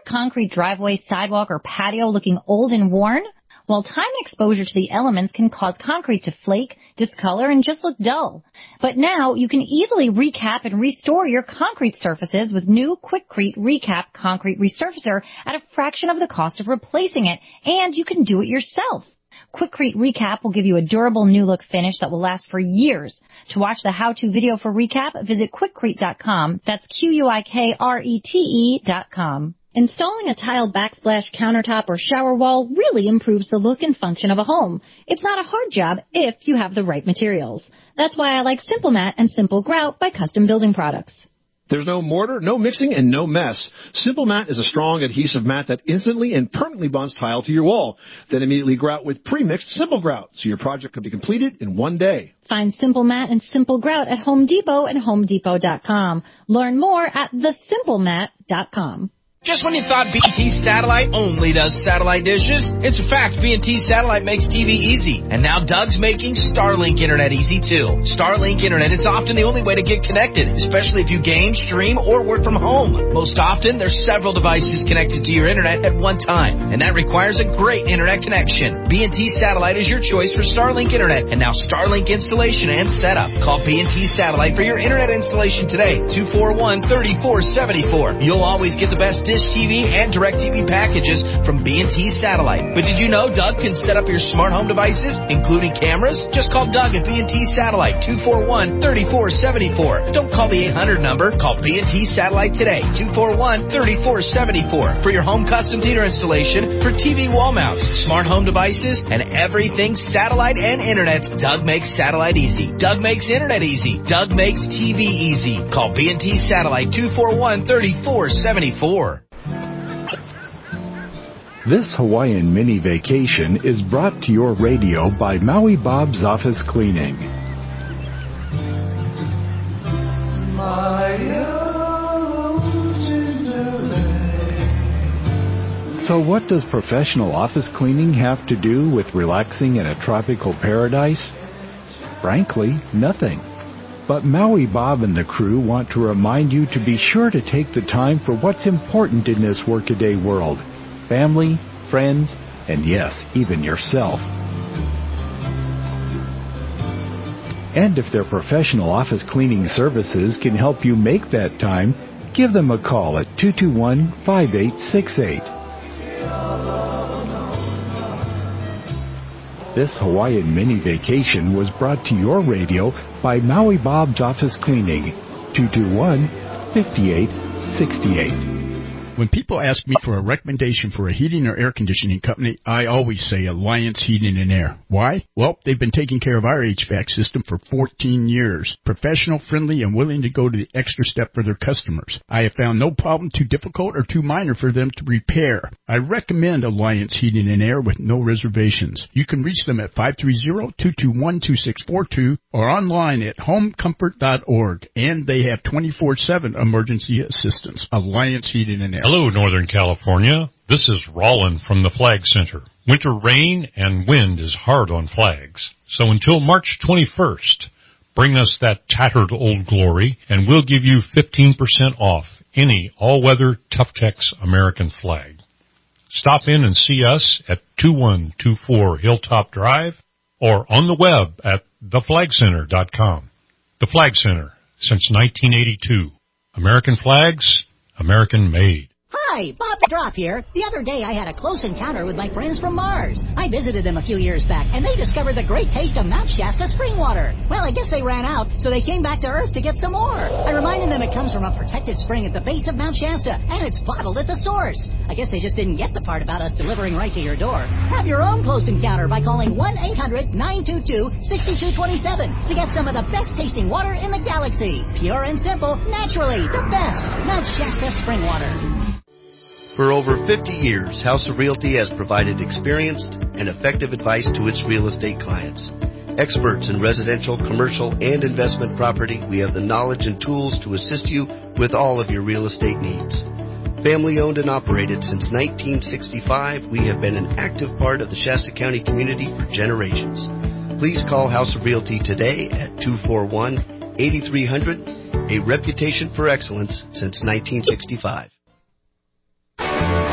concrete driveway, sidewalk, or patio looking old and worn? Well, time exposure to the elements can cause concrete to flake, discolor, and just look dull. But now you can easily recap and restore your concrete surfaces with new Quikrete Recap Concrete Resurfacer at a fraction of the cost of replacing it, and you can do it yourself. Quikrete Recap will give you a durable new look finish that will last for years. To watch the how-to video for Recap, visit Quikrete dot com. That's Q U I K R E T E dot com. Installing a tiled backsplash countertop or shower wall really improves the look and function of a home. It's not a hard job if you have the right materials. That's why I like Simple Mat and Simple Grout by Custom Building Products. There's no mortar, no mixing, and no mess. Simple Mat is a strong adhesive mat that instantly and permanently bonds tile to your wall. Then immediately grout with pre-mixed Simple Grout, so your project can be completed in one day. Find Simple Mat and Simple Grout at Home Depot and Home Depot dot com. Learn more at the simple mat dot com. Just when you thought B and T Satellite only does satellite dishes, it's a fact B and T Satellite makes T V easy. And now Doug's making Starlink Internet easy too. Starlink Internet is often the only way to get connected, especially if you game, stream, or work from home. Most often, there's several devices connected to your internet at one time, and that requires a great internet connection. B and T Satellite is your choice for Starlink Internet, and now Starlink installation and setup. Call B and T Satellite for your internet installation today, two four one, three four seven four. You'll always get the best Dish T V and DirecTV packages from B and T Satellite. But did you know Doug can set up your smart home devices, including cameras? Just call Doug at B and T Satellite, two four one, three four seven four. Don't call the eight hundred number. Call B and T Satellite today, two four one, three four seven four. For your home custom theater installation, for T V wall mounts, smart home devices, and everything satellite and internet, Doug makes satellite easy. Doug makes internet easy. Doug makes T V easy. Call B and T Satellite, two four one, three four seven four. This Hawaiian mini vacation is brought to your radio by Maui Bob's Office Cleaning. So what does professional office cleaning have to do with relaxing in a tropical paradise? Frankly, nothing. But Maui Bob and the crew want to remind you to be sure to take the time for what's important in this workaday world. Family, friends, and yes, even yourself. And if their professional office cleaning services can help you make that time, give them a call at two two one, five eight six eight. This Hawaiian mini vacation was brought to your radio by Maui Bob's Office Cleaning, two two one, five eight six eight. When people ask me for a recommendation for a heating or air conditioning company, I always say Alliance Heating and Air. Why? Well, they've been taking care of our H V A C system for fourteen years. Professional, friendly, and willing to go to the extra step for their customers. I have found no problem too difficult or too minor for them to repair. I recommend Alliance Heating and Air with no reservations. You can reach them at five three zero, two two one, two six four two or online at home comfort dot org. And they have twenty-four seven emergency assistance. Alliance Heating and Air. Hello, Northern California. This is Roland from the Flag Center. Winter rain and wind is hard on flags. So until March twenty-first, bring us that tattered old glory, and we'll give you fifteen percent off any all-weather Tough-Tex American flag. Stop in and see us at two one two four Hilltop Drive or on the web at the flag center dot com. The Flag Center, since nineteen eighty-two. American flags, American made. Hi, Bob the Drop here. The other day I had a close encounter with my friends from Mars. I visited them a few years back, and they discovered the great taste of Mount Shasta spring water. Well, I guess they ran out, so they came back to Earth to get some more. I reminded them it comes from a protected spring at the base of Mount Shasta, and it's bottled at the source. I guess they just didn't get the part about us delivering right to your door. Have your own close encounter by calling one eight hundred, nine two two, six two two seven to get some of the best tasting water in the galaxy. Pure and simple, naturally, the best. Mount Shasta spring water. For over fifty years, House of Realty has provided experienced and effective advice to its real estate clients. Experts in residential, commercial, and investment property, we have the knowledge and tools to assist you with all of your real estate needs. Family owned and operated since nineteen sixty-five, we have been an active part of the Shasta County community for generations. Please call House of Realty today at two four one, eight three zero zero, a reputation for excellence since nineteen sixty-five.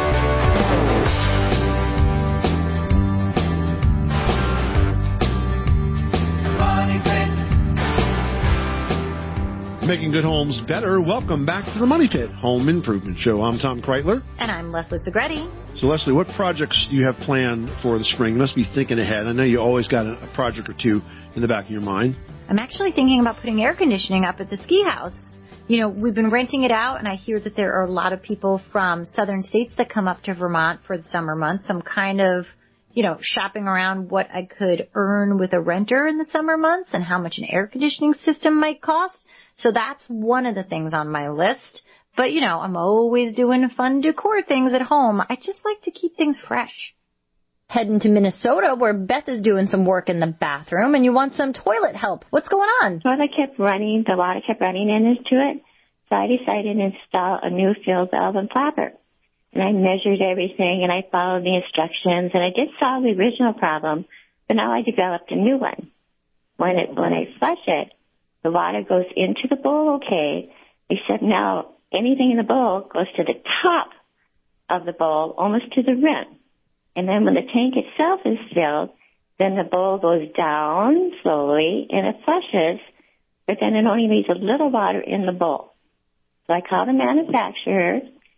making good homes better. Welcome back to the Money Pit Home Improvement Show. I'm Tom Kreitler. And I'm Leslie Segretti. So, Leslie, what projects do you have planned for the spring? You must be thinking ahead. I know you always got a, a project or two in the back of your mind. I'm actually thinking about putting air conditioning up at the ski house. You know, we've been renting it out, and I hear that there are a lot of people from southern states that come up to Vermont for the summer months. I'm kind of, you know, shopping around what I could earn with a renter in the summer months and how much an air conditioning system might cost. So that's one of the things on my list. But, you know, I'm always doing fun decor things at home. I just like to keep things fresh. Heading to Minnesota, where Beth is doing some work in the bathroom, and you want some toilet help. What's going on? The toilet kept running, the water kept running into it, so I decided to install a new fill valve and flapper. And I measured everything, and I followed the instructions, and I did solve the original problem, but now I developed a new one. When it when I flush it, the water goes into the bowl okay, except now anything in the bowl goes to the top of the bowl, almost to the rim. And then when the tank itself is filled, then the bowl goes down slowly and it flushes, but then it only leaves a little water in the bowl. So I called the manufacturer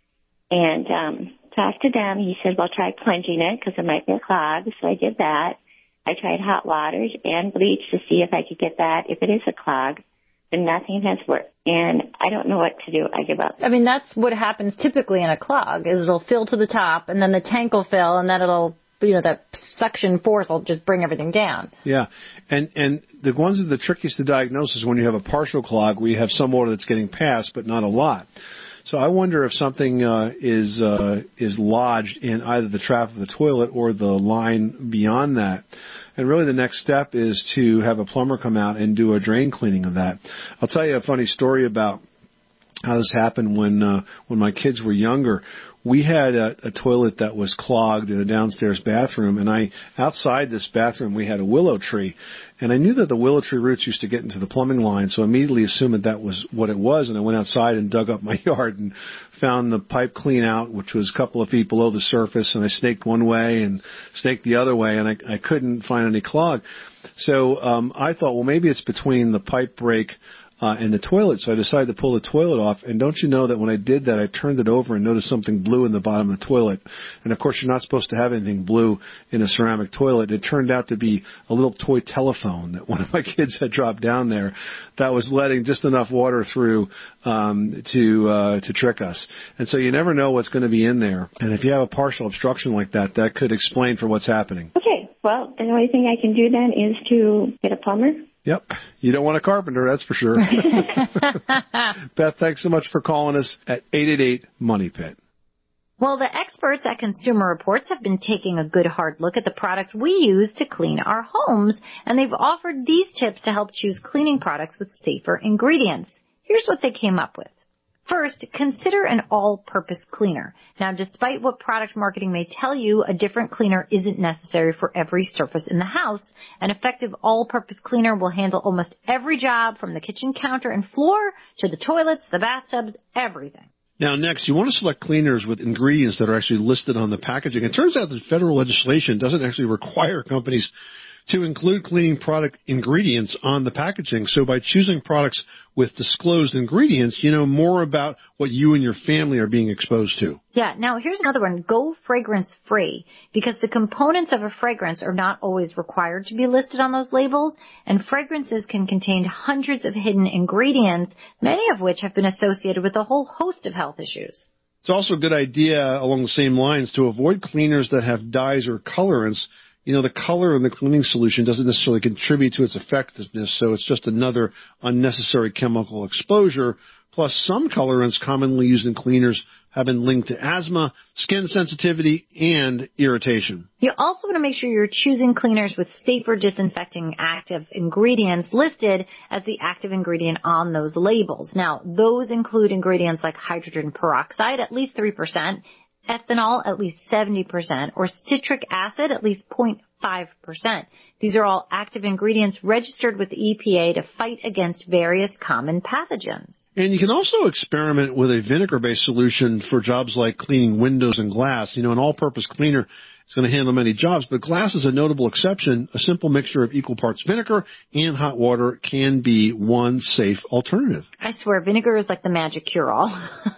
and um, talked to them. He said, well, try plunging it because it might be a clog. So I did that. I tried hot waters and bleach to see if I could get that, if it is a clog. But nothing has worked. And I don't know what to do. I give up. I mean, that's what happens typically in a clog, is it'll fill to the top, and then the tank will fill, and then it'll, you know, that suction force will just bring everything down. Yeah. And and the ones that are the trickiest to diagnose is when you have a partial clog where you have some water that's getting passed, but not a lot. So I wonder if something uh, is uh, is lodged in either the trap of the toilet or the line beyond that. And really the next step is to have a plumber come out and do a drain cleaning of that. I'll tell you a funny story about how this happened when uh, when my kids were younger. We had a, a toilet that was clogged in a downstairs bathroom, and I outside this bathroom we had a willow tree, and I knew that the willow tree roots used to get into the plumbing line, so I immediately assumed that that was what it was, and I went outside and dug up my yard and found the pipe clean out, which was a couple of feet below the surface, and I snaked one way and snaked the other way, and I, I couldn't find any clog. So um, I thought, well, maybe it's between the pipe break Uh, and the toilet, so I decided to pull the toilet off. And don't you know that when I did that, I turned it over and noticed something blue in the bottom of the toilet. And of course, you're not supposed to have anything blue in a ceramic toilet. It turned out to be a little toy telephone that one of my kids had dropped down there that was letting just enough water through um, to uh, to trick us. And so you never know what's going to be in there. And if you have a partial obstruction like that, that could explain for what's happening. Okay, well, the only thing I can do then is to get a plumber. Yep. You don't want a carpenter, that's for sure. Beth, thanks so much for calling us at eight eight eight, MONEY PIT. Well, the experts at Consumer Reports have been taking a good hard look at the products we use to clean our homes, and they've offered these tips to help choose cleaning products with safer ingredients. Here's what they came up with. First, consider an all-purpose cleaner. Now, despite what product marketing may tell you, a different cleaner isn't necessary for every surface in the house. An effective all-purpose cleaner will handle almost every job, from the kitchen counter and floor to the toilets, the bathtubs, everything. Now, next, you want to select cleaners with ingredients that are actually listed on the packaging. It turns out that federal legislation doesn't actually require companies to include cleaning product ingredients on the packaging. So by choosing products with disclosed ingredients, you know more about what you and your family are being exposed to. Yeah, now here's another one. Go fragrance free, because the components of a fragrance are not always required to be listed on those labels, and fragrances can contain hundreds of hidden ingredients, many of which have been associated with a whole host of health issues. It's also a good idea along the same lines to avoid cleaners that have dyes or colorants. You know, the color in the cleaning solution doesn't necessarily contribute to its effectiveness, so it's just another unnecessary chemical exposure. Plus, some colorants commonly used in cleaners have been linked to asthma, skin sensitivity, and irritation. You also want to make sure you're choosing cleaners with safer disinfecting active ingredients listed as the active ingredient on those labels. Now, those include ingredients like hydrogen peroxide, at least three percent, ethanol at least seventy percent, or citric acid at least zero point five percent. These are all active ingredients registered with the E P A to fight against various common pathogens. And you can also experiment with a vinegar-based solution for jobs like cleaning windows and glass. You know, an all-purpose cleaner It's going to handle many jobs, but glass is a notable exception. A simple mixture of equal parts vinegar and hot water can be one safe alternative. I swear, vinegar is like the magic cure-all.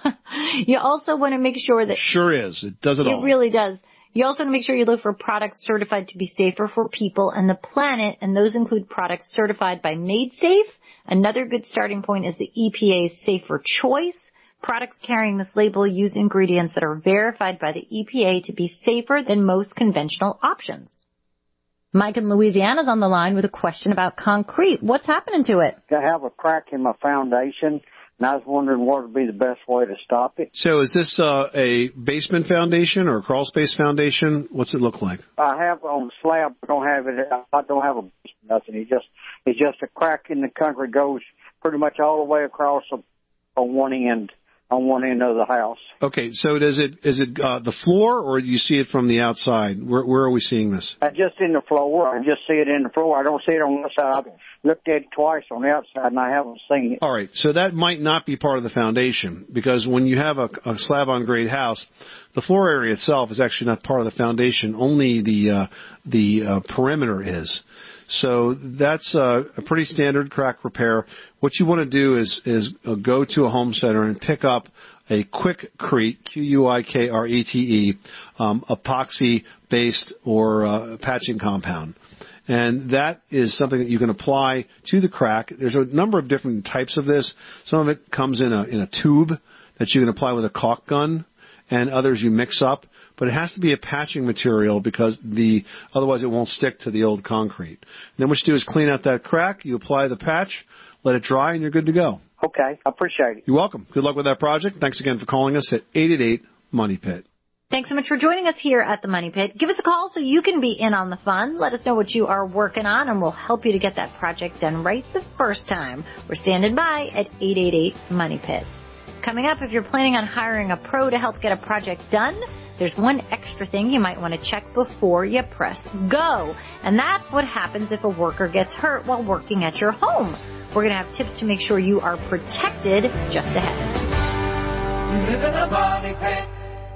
You also want to make sure that... Sure is. It does it, it all. It really does. You also want to make sure you look for products certified to be safer for people and the planet, and those include products certified by MadeSafe. Another good starting point is the E P A's Safer Choice. Products carrying this label use ingredients that are verified by the E P A to be safer than most conventional options. Mike in Louisiana's on the line with a question about concrete. What's happening to it? I have a crack in my foundation, and I was wondering what would be the best way to stop it. So is this uh, a basement foundation or a crawl space foundation? What's it look like? I have on the slab, but don't have it. I don't have a basement, nothing. It's just, it's just a crack in the concrete goes pretty much all the way across on one end. On one end of the house. Okay, so does it is it uh, the floor, or do you see it from the outside? Where, where are we seeing this? I just in the floor. I just see it in the floor. I don't see it on the side. I've looked at it twice on the outside, and I haven't seen it. All right, so that might not be part of the foundation, because when you have a, a slab-on-grade house, the floor area itself is actually not part of the foundation. Only the uh, the uh, perimeter is. So that's uh, a pretty standard crack repair. What you want to do is is uh, go to a home center and pick up a Quikrete, Q U I K R E T E, um, epoxy-based or uh, patching compound. And that is something that you can apply to the crack. There's a number of different types of this. Some of it comes in a in a tube that you can apply with a caulk gun, and others you mix up. But it has to be a patching material because the otherwise it won't stick to the old concrete. And then what you do is clean out that crack, you apply the patch, let it dry, and you're good to go. Okay, I appreciate it. You're welcome. Good luck with that project. Thanks again for calling us at eight eight eight, Money Pit. Thanks so much for joining us here at the Money Pit. Give us a call so you can be in on the fun. Let us know what you are working on, and we'll help you to get that project done right the first time. We're standing by at eight eight eight, Money Pit. Coming up, if you're planning on hiring a pro to help get a project done, there's one extra thing you might want to check before you press go. And that's what happens if a worker gets hurt while working at your home. We're going to have tips to make sure you are protected just ahead. We live in a money pit.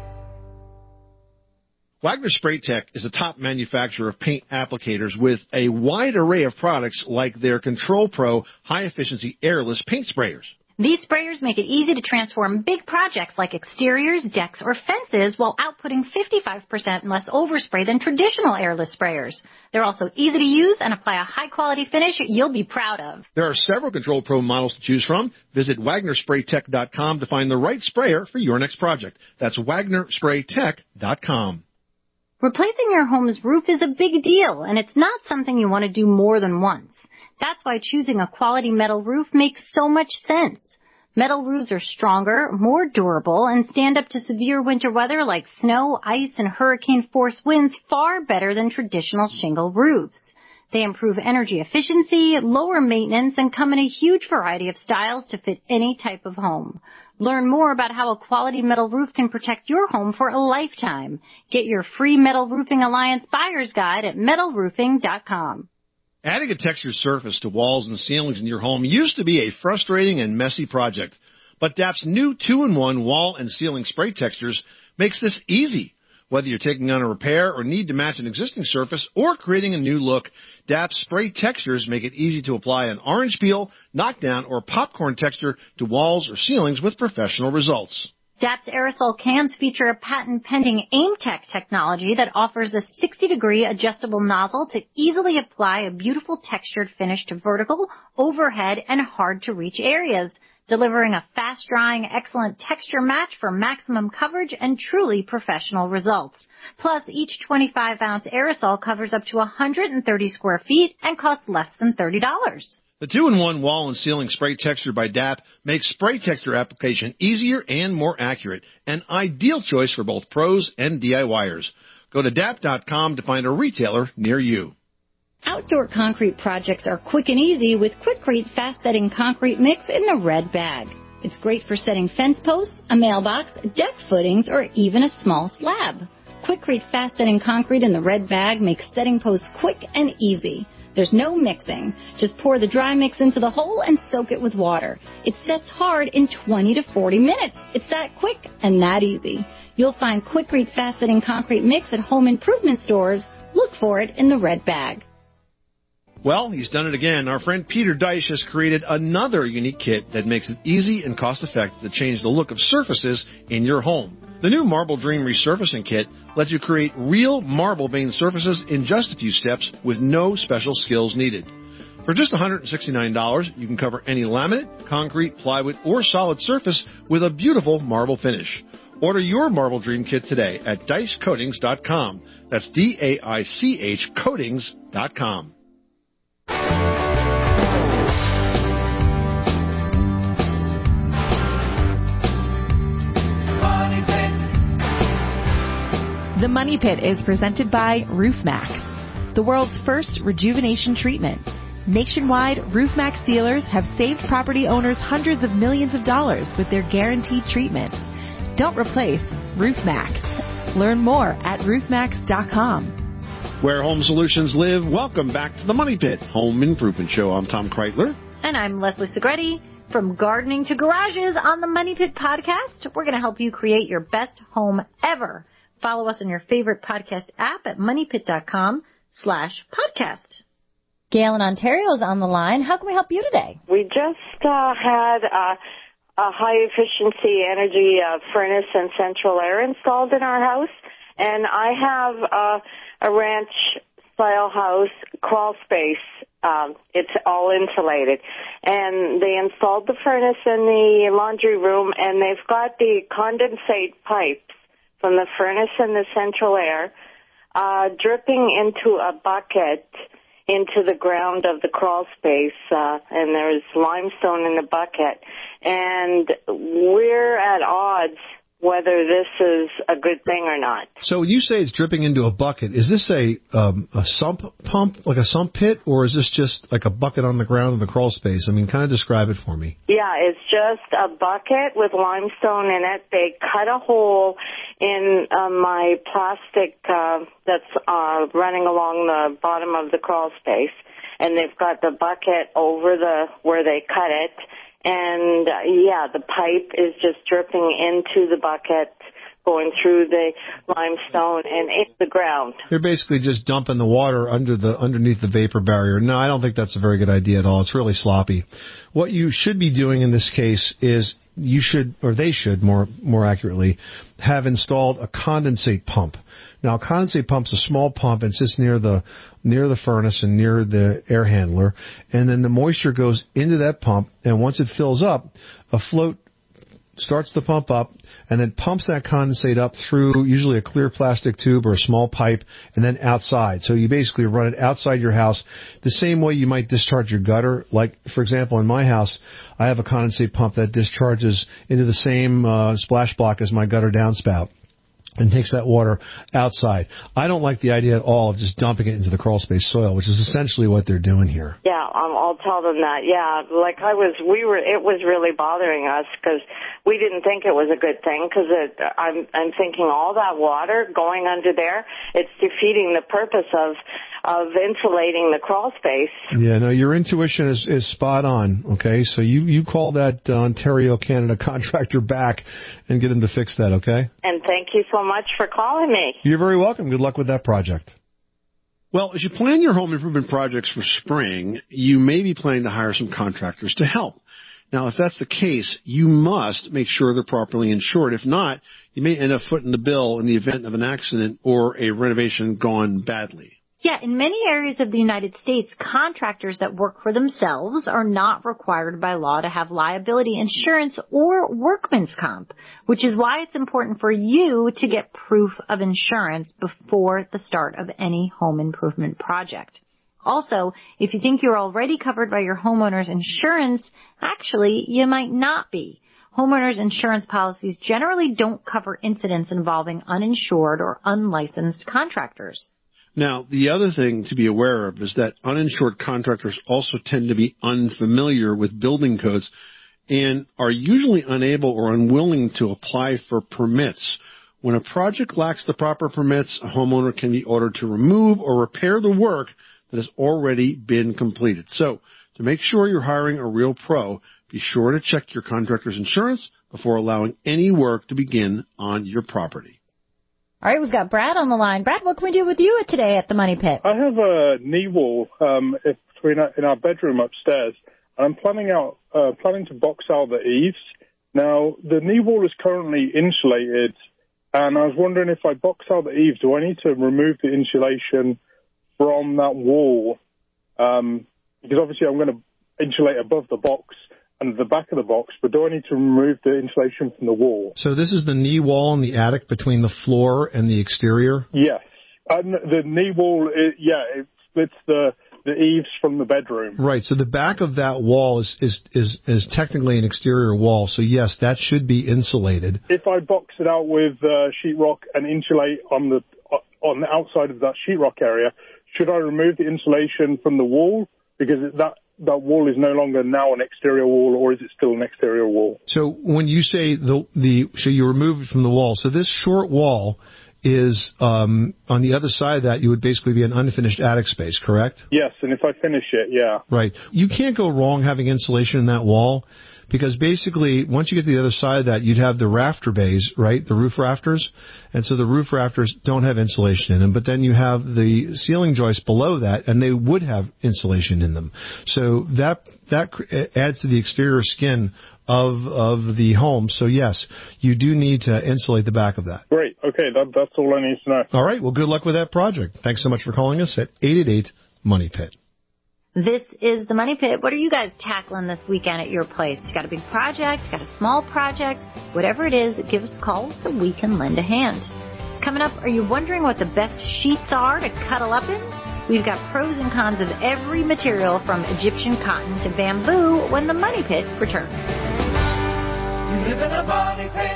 Wagner Spray Tech is a top manufacturer of paint applicators with a wide array of products like their Control Pro high-efficiency airless paint sprayers. These sprayers make it easy to transform big projects like exteriors, decks, or fences while outputting fifty-five percent less overspray than traditional airless sprayers. They're also easy to use and apply a high-quality finish you'll be proud of. There are several Control Pro models to choose from. Visit Wagner Spray Tech dot com to find the right sprayer for your next project. That's Wagner Spray Tech dot com. Replacing your home's roof is a big deal, and it's not something you want to do more than once. That's why choosing a quality metal roof makes so much sense. Metal roofs are stronger, more durable, and stand up to severe winter weather like snow, ice, and hurricane-force winds far better than traditional shingle roofs. They improve energy efficiency, lower maintenance, and come in a huge variety of styles to fit any type of home. Learn more about how a quality metal roof can protect your home for a lifetime. Get your free Metal Roofing Alliance Buyer's Guide at metal roofing dot com. Adding a textured surface to walls and ceilings in your home used to be a frustrating and messy project, but D A P's new two in one wall and ceiling spray textures makes this easy. Whether you're taking on a repair or need to match an existing surface or creating a new look, D A P's spray textures make it easy to apply an orange peel, knockdown, or popcorn texture to walls or ceilings with professional results. D A P's aerosol cans feature a patent-pending AimTech technology that offers a sixty degree adjustable nozzle to easily apply a beautiful textured finish to vertical, overhead, and hard-to-reach areas, delivering a fast-drying, excellent texture match for maximum coverage and truly professional results. Plus, each twenty-five ounce aerosol covers up to one hundred thirty square feet and costs less than thirty dollars. The two in one wall and ceiling spray texture by D A P makes spray texture application easier and more accurate, an ideal choice for both pros and DIYers. Go to D A P dot com to find a retailer near you. Outdoor concrete projects are quick and easy with Quikrete fast-setting concrete mix in the red bag. It's great for setting fence posts, a mailbox, deck footings, or even a small slab. Quikrete fast-setting concrete in the red bag makes setting posts quick and easy. There's no mixing. Just pour the dry mix into the hole and soak it with water. It sets hard in twenty to forty minutes. It's that quick and that easy. You'll find Quikrete Fast Setting Concrete Mix at home improvement stores. Look for it in the red bag. Well, he's done it again. Our friend Peter Deich has created another unique kit that makes it easy and cost-effective to change the look of surfaces in your home. The new Marble Dream Resurfacing Kit lets you create real marble veined surfaces in just a few steps with no special skills needed. For just one hundred sixty-nine dollars, you can cover any laminate, concrete, plywood, or solid surface with a beautiful marble finish. Order your Marble Dream Kit today at Deich Coatings dot com. That's D A I C H Coatings dot com. The Money Pit is presented by RoofMax, the world's first rejuvenation treatment. Nationwide, RoofMax dealers have saved property owners hundreds of millions of dollars with their guaranteed treatment. Don't replace RoofMax. Learn more at roof max dot com. Where home solutions live, welcome back to the Money Pit Home Improvement Show. I'm Tom Kreitler. And I'm Leslie Segretti. From gardening to garages on the Money Pit podcast, we're going to help you create your best home ever. Follow us on your favorite podcast app at moneypit.com slash podcast. Gail in Ontario is on the line. How can we help you today? We just uh, had uh, a high-efficiency energy uh, furnace and central air installed in our house, and I have uh, a ranch-style house, crawl space. Um, it's all insulated. And they installed the furnace in the laundry room, and they've got the condensate pipes from the furnace and the central air uh, dripping into a bucket into the ground of the crawl space, uh, and there's limestone in the bucket. And we're at odds whether this is a good thing or not. So when you say it's dripping into a bucket, is this a um, a sump pump, like a sump pit, or is this just like a bucket on the ground in the crawl space? I mean, kind of describe it for me. Yeah, it's just a bucket with limestone in it. They cut a hole in uh, my plastic uh, that's uh, running along the bottom of the crawl space, and they've got the bucket over the where they cut it. And, uh, yeah, the pipe is just dripping into the bucket, going through the limestone and into the ground. They're basically just dumping the water under the underneath the vapor barrier. No, I don't think that's a very good idea at all. It's really sloppy. What you should be doing in this case is you should, or they should, more more accurately, have installed a condensate pump. Now, a condensate pump's a small pump and sits near the near the furnace and near the air handler, and then the moisture goes into that pump, and once it fills up, a float starts the pump up and then pumps that condensate up through usually a clear plastic tube or a small pipe and then outside. So you basically run it outside your house the same way you might discharge your gutter. Like, for example, in my house, I have a condensate pump that discharges into the same uh, splash block as my gutter downspout and takes that water outside. I don't like the idea at all of just dumping it into the crawl space soil, which is essentially what they're doing here. Yeah, um, I'll tell them that. Yeah, like I was, we were, it was really bothering us because we didn't think it was a good thing because I'm, I'm thinking all that water going under there, it's defeating the purpose of, of insulating the crawl space. Yeah, no, your intuition is, is spot on, okay? So you, you call that uh, Ontario, Canada contractor back and get them to fix that, okay? And thank you so much for calling me. You're very welcome. Good luck with that project. Well, as you plan your home improvement projects for spring, you may be planning to hire some contractors to help. Now, if that's the case, you must make sure they're properly insured. If not, you may end up footing the bill in the event of an accident or a renovation gone badly. Yeah, in many areas of the United States, contractors that work for themselves are not required by law to have liability insurance or workman's comp, which is why it's important for you to get proof of insurance before the start of any home improvement project. Also, if you think you're already covered by your homeowner's insurance, actually, you might not be. Homeowners' insurance policies generally don't cover incidents involving uninsured or unlicensed contractors. Now, the other thing to be aware of is that uninsured contractors also tend to be unfamiliar with building codes and are usually unable or unwilling to apply for permits. When a project lacks the proper permits, a homeowner can be ordered to remove or repair the work that has already been completed. So, to make sure you're hiring a real pro, be sure to check your contractor's insurance before allowing any work to begin on your property. All right, we've got Brad on the line. Brad, what can we do with you today at the Money Pit? I have a knee wall um, if, between our, in our bedroom upstairs, and I'm planning out uh, planning to box out the eaves. Now, the knee wall is currently insulated, and I was wondering if I box out the eaves, do I need to remove the insulation from that wall? Um, because obviously I'm going to insulate above the box and the back of the box, but do I need to remove the insulation from the wall? So this is the knee wall in the attic between the floor and the exterior? Yes. Uh, the knee wall, it, yeah, it splits the, the eaves from the bedroom. Right. So the back of that wall is, is, is, is technically an exterior wall. So, yes, that should be insulated. If I box it out with uh, sheetrock and insulate on the uh, on the outside of that sheetrock area, should I remove the insulation from the wall? Because that that wall is no longer now an exterior wall, or is it still an exterior wall? So when you say the the so you remove it from the wall, so this short wall is um, on the other side of that, you would basically be an unfinished attic space, correct? Yes, and if I finish it, yeah. Right. You can't go wrong having insulation in that wall, because basically once you get to the other side of that, you'd have the rafter bays, right, the roof rafters, and so the roof rafters don't have insulation in them, but then you have the ceiling joists below that, and they would have insulation in them. So that that adds to the exterior skin of of the home. So, yes, you do need to insulate the back of that. Great. Okay, that, that's all I need to know. All right. Well, good luck with that project. Thanks so much for calling us at eight eight eight, MONEY PIT. This is the Money Pit. What are you guys tackling this weekend at your place? You got a big project, got a small project, whatever it is, give us a call so we can lend a hand. Coming up, are you wondering what the best sheets are to cuddle up in? We've got pros and cons of every material from Egyptian cotton to bamboo when the Money Pit returns. You live in a Money Pit.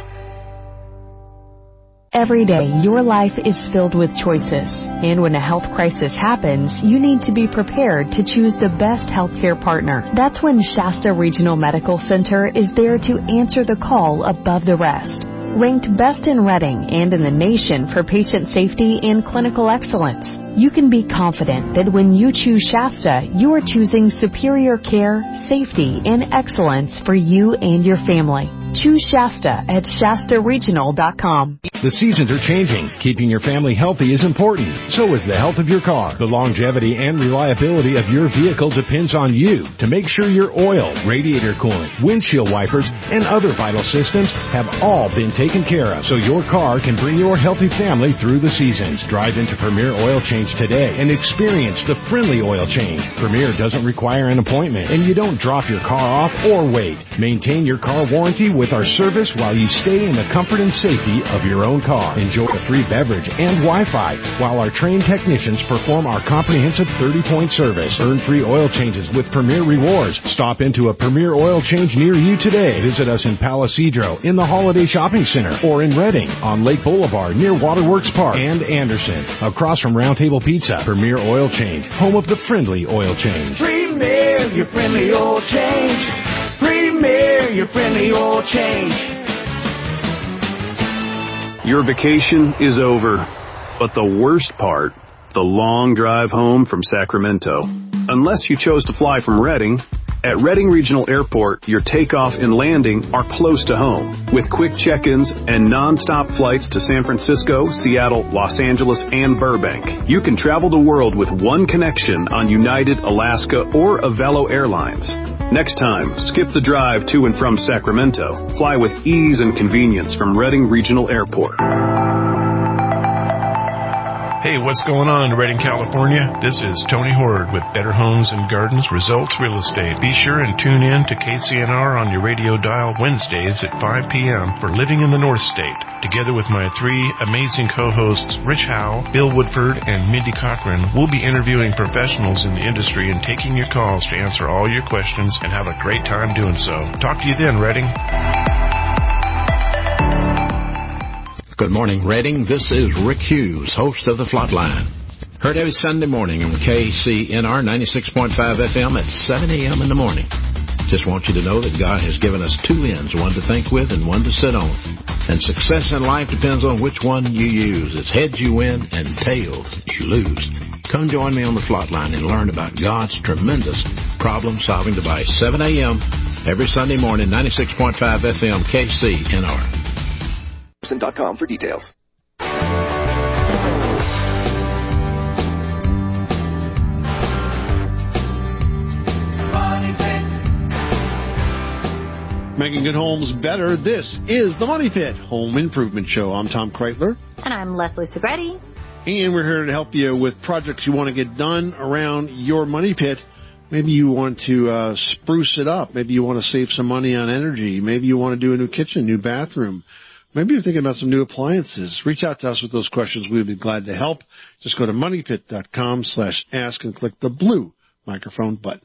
Every day, your life is filled with choices. And when a health crisis happens, you need to be prepared to choose the best healthcare partner. That's when Shasta Regional Medical Center is there to answer the call above the rest. Ranked best in Reading and in the nation for patient safety and clinical excellence, you can be confident that when you choose Shasta, you are choosing superior care, safety, and excellence for you and your family. Choose Shasta at Shasta Regional dot com. The seasons are changing. Keeping your family healthy is important. So is the health of your car. The longevity and reliability of your vehicle depends on you to make sure your oil, radiator coolant, windshield wipers, and other vital systems have all been taken care of so your car can bring your healthy family through the seasons. Drive into Premier Oil Change today and experience the friendly oil change. Premier doesn't require an appointment, and you don't drop your car off or wait. Maintain your car warranty with our service while you stay in the comfort and safety of your own car. Enjoy a free beverage and Wi-Fi while our trained technicians perform our comprehensive thirty-point service. Earn free oil changes with Premier Rewards. Stop into a Premier Oil Change near you today. Visit us in Palisadro, in the Holiday Shopping Center, or in Reading, on Lake Boulevard near Waterworks Park, and Anderson, across from Round Table Pizza. Premier Oil Change, home of the friendly oil change. Premier, your friendly oil change. Premier, your friendly oil change. Your vacation is over, but the worst part, the long drive home from Sacramento. Unless you chose to fly from Reading, at Reading Regional Airport, your takeoff and landing are close to home. With quick check-ins and non-stop flights to San Francisco, Seattle, Los Angeles, and Burbank, you can travel the world with one connection on United, Alaska, or Avelo Airlines. Next time, skip the drive to and from Sacramento. Fly with ease and convenience from Reading Regional Airport. Hey, what's going on in Redding, California? This is Tony Horde with Better Homes and Gardens Results Real Estate. Be sure and tune in to K C N R on your radio dial Wednesdays at five p.m. for Living in the North State. Together with my three amazing co-hosts, Rich Howe, Bill Woodford, and Mindy Cochran, we'll be interviewing professionals in the industry and taking your calls to answer all your questions and have a great time doing so. Talk to you then, Redding. Good morning, Reading. This is Rick Hughes, host of The Flatline. Heard every Sunday morning on K C N R ninety-six point five F M at seven a.m. in the morning. Just want you to know that God has given us two ends, one to think with and one to sit on. And success in life depends on which one you use. It's heads you win and tails you lose. Come join me on The Flatline and learn about God's tremendous problem-solving device, seven a.m. Every Sunday morning, ninety-six point five F M, K C N R. dot com for details. Making good homes better. This is the Money Pit Home Improvement Show. I'm Tom Kreitler. And I'm Leslie Segretti. And we're here to help you with projects you want to get done around your money pit. Maybe you want to uh, spruce it up. Maybe you want to save some money on energy. Maybe you want to do a new kitchen, new bathroom. Maybe you're thinking about some new appliances. Reach out to us with those questions. We'd be glad to help. Just go to moneypit.com slash ask and click the blue microphone button.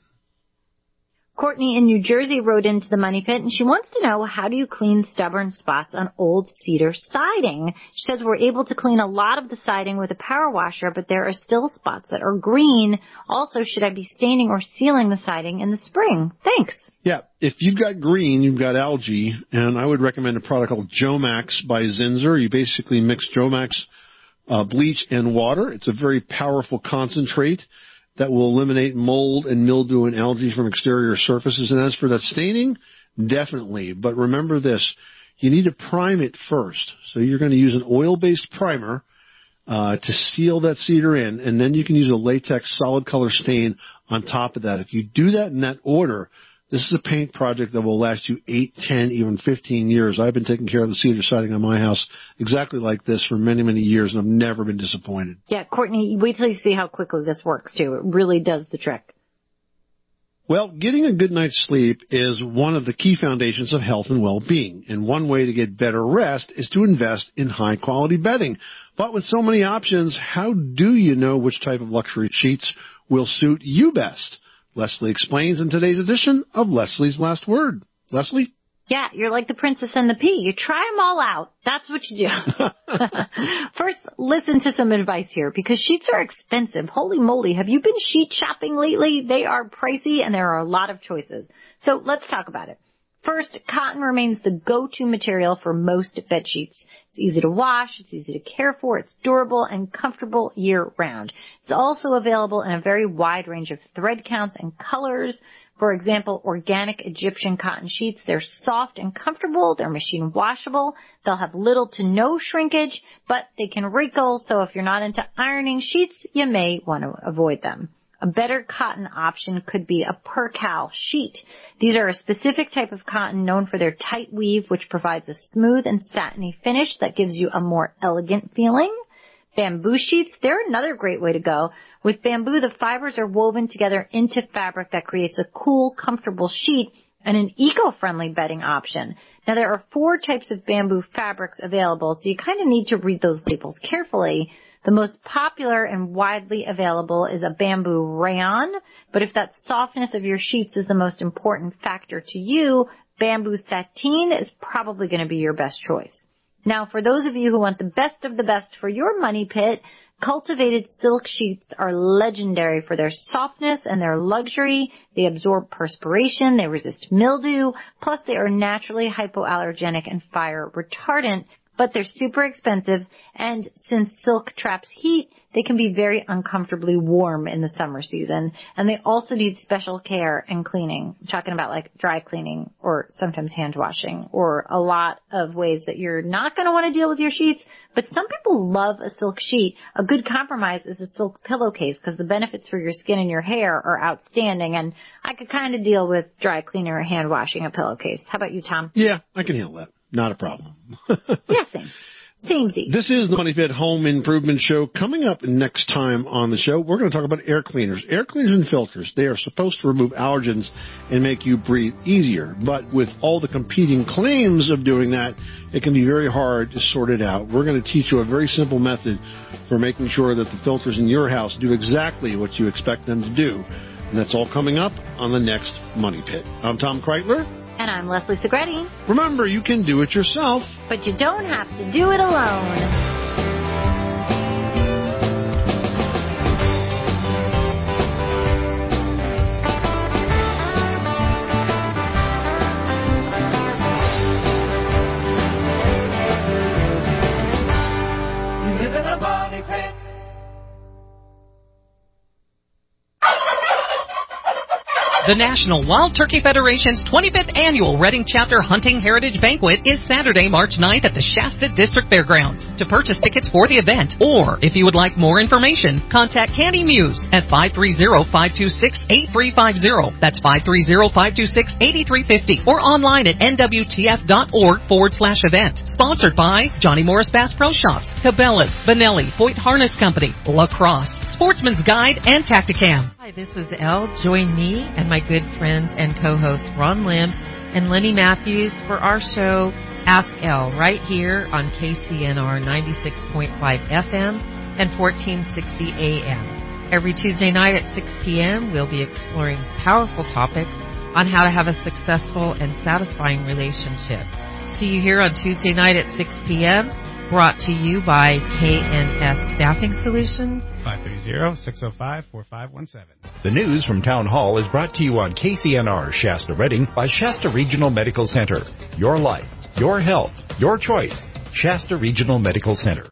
Courtney in New Jersey wrote into the Money Pit, and she wants to know, how do you clean stubborn spots on old cedar siding? She says we're able to clean a lot of the siding with a power washer, but there are still spots that are green. Also, should I be staining or sealing the siding in the spring? Thanks. Yeah, if you've got green, you've got algae, and I would recommend a product called Jomax by Zinsser. You basically mix Jomax uh, bleach and water. It's a very powerful concentrate that will eliminate mold and mildew and algae from exterior surfaces. And as for that staining, definitely. But remember this, you need to prime it first. So you're going to use an oil-based primer uh, to seal that cedar in, and then you can use a latex solid color stain on top of that. If you do that in that order, this is a paint project that will last you eight, ten, even fifteen years. I've been taking care of the cedar siding on my house exactly like this for many, many years, and I've never been disappointed. Yeah, Courtney, wait till you see how quickly this works, too. It really does the trick. Well, getting a good night's sleep is one of the key foundations of health and well-being, and one way to get better rest is to invest in high-quality bedding. But with so many options, how do you know which type of luxury sheets will suit you best? Leslie explains in today's edition of Leslie's Last Word. Leslie? Yeah, you're like the princess and the pea. You try them all out. That's what you do. First, listen to some advice here, because sheets are expensive. Holy moly, have you been sheet shopping lately? They are pricey, and there are a lot of choices. So let's talk about it. First, cotton remains the go-to material for most bed sheets. It's easy to wash, it's easy to care for, it's durable and comfortable year-round. It's also available in a very wide range of thread counts and colors. For example, organic Egyptian cotton sheets, they're soft and comfortable, they're machine washable, they'll have little to no shrinkage, but they can wrinkle, so if you're not into ironing sheets, you may want to avoid them. A better cotton option could be a percale sheet. These are a specific type of cotton known for their tight weave, which provides a smooth and satiny finish that gives you a more elegant feeling. Bamboo sheets, they're another great way to go. With bamboo, the fibers are woven together into fabric that creates a cool, comfortable sheet and an eco-friendly bedding option. Now, there are four types of bamboo fabrics available, so you kind of need to read those labels carefully. The most popular and widely available is a bamboo rayon, but if that softness of your sheets is the most important factor to you, bamboo sateen is probably going to be your best choice. Now, for those of you who want the best of the best for your money pit, cultivated silk sheets are legendary for their softness and their luxury. They absorb perspiration, they resist mildew, plus they are naturally hypoallergenic and fire retardant. But they're super expensive, and since silk traps heat, they can be very uncomfortably warm in the summer season. And they also need special care and cleaning. I'm talking about like dry cleaning or sometimes hand washing or a lot of ways that you're not going to want to deal with your sheets. But some people love a silk sheet. A good compromise is a silk pillowcase because the benefits for your skin and your hair are outstanding. And I could kind of deal with dry cleaning or hand washing a pillowcase. How about you, Tom? Yeah, I can handle that. Not a problem. Yeah, same. Samesy. This is the Money Pit Home Improvement Show. Coming up next time on the show, we're going to talk about air cleaners. Air cleaners and filters, they are supposed to remove allergens and make you breathe easier. But with all the competing claims of doing that, it can be very hard to sort it out. We're going to teach you a very simple method for making sure that the filters in your house do exactly what you expect them to do. And that's all coming up on the next Money Pit. I'm Tom Kreitler. And I'm Leslie Segretti. Remember, you can do it yourself. But you don't have to do it alone. The National Wild Turkey Federation's twenty-fifth Annual Reading Chapter Hunting Heritage Banquet is Saturday, March ninth at the Shasta District Fairgrounds. To purchase tickets for the event, or if you would like more information, contact Candy Muse at five three zero, five two six, eight three five zero. That's five three zero, five two six, eight three five zero. Or online at nwtf.org forward slash event. Sponsored by Johnny Morris Bass Pro Shops, Cabela's, Benelli, Foyt Harness Company, La Crosse, Sportsman's Guide, and Tacticam. Hi, this is Elle. Join me and my good friend and co-host Ron Lim and Lenny Matthews for our show Ask Elle right here on K C N R ninety-six point five F M and fourteen sixty A M. Every Tuesday night at six p.m. we'll be exploring powerful topics on how to have a successful and satisfying relationship. See you here on Tuesday night at six p.m. Brought to you by K N S Staffing Solutions. five three zero, six zero five, four five one seven. The news from Town Hall is brought to you on K C N R Shasta Redding by Shasta Regional Medical Center. Your life, your health, your choice. Shasta Regional Medical Center.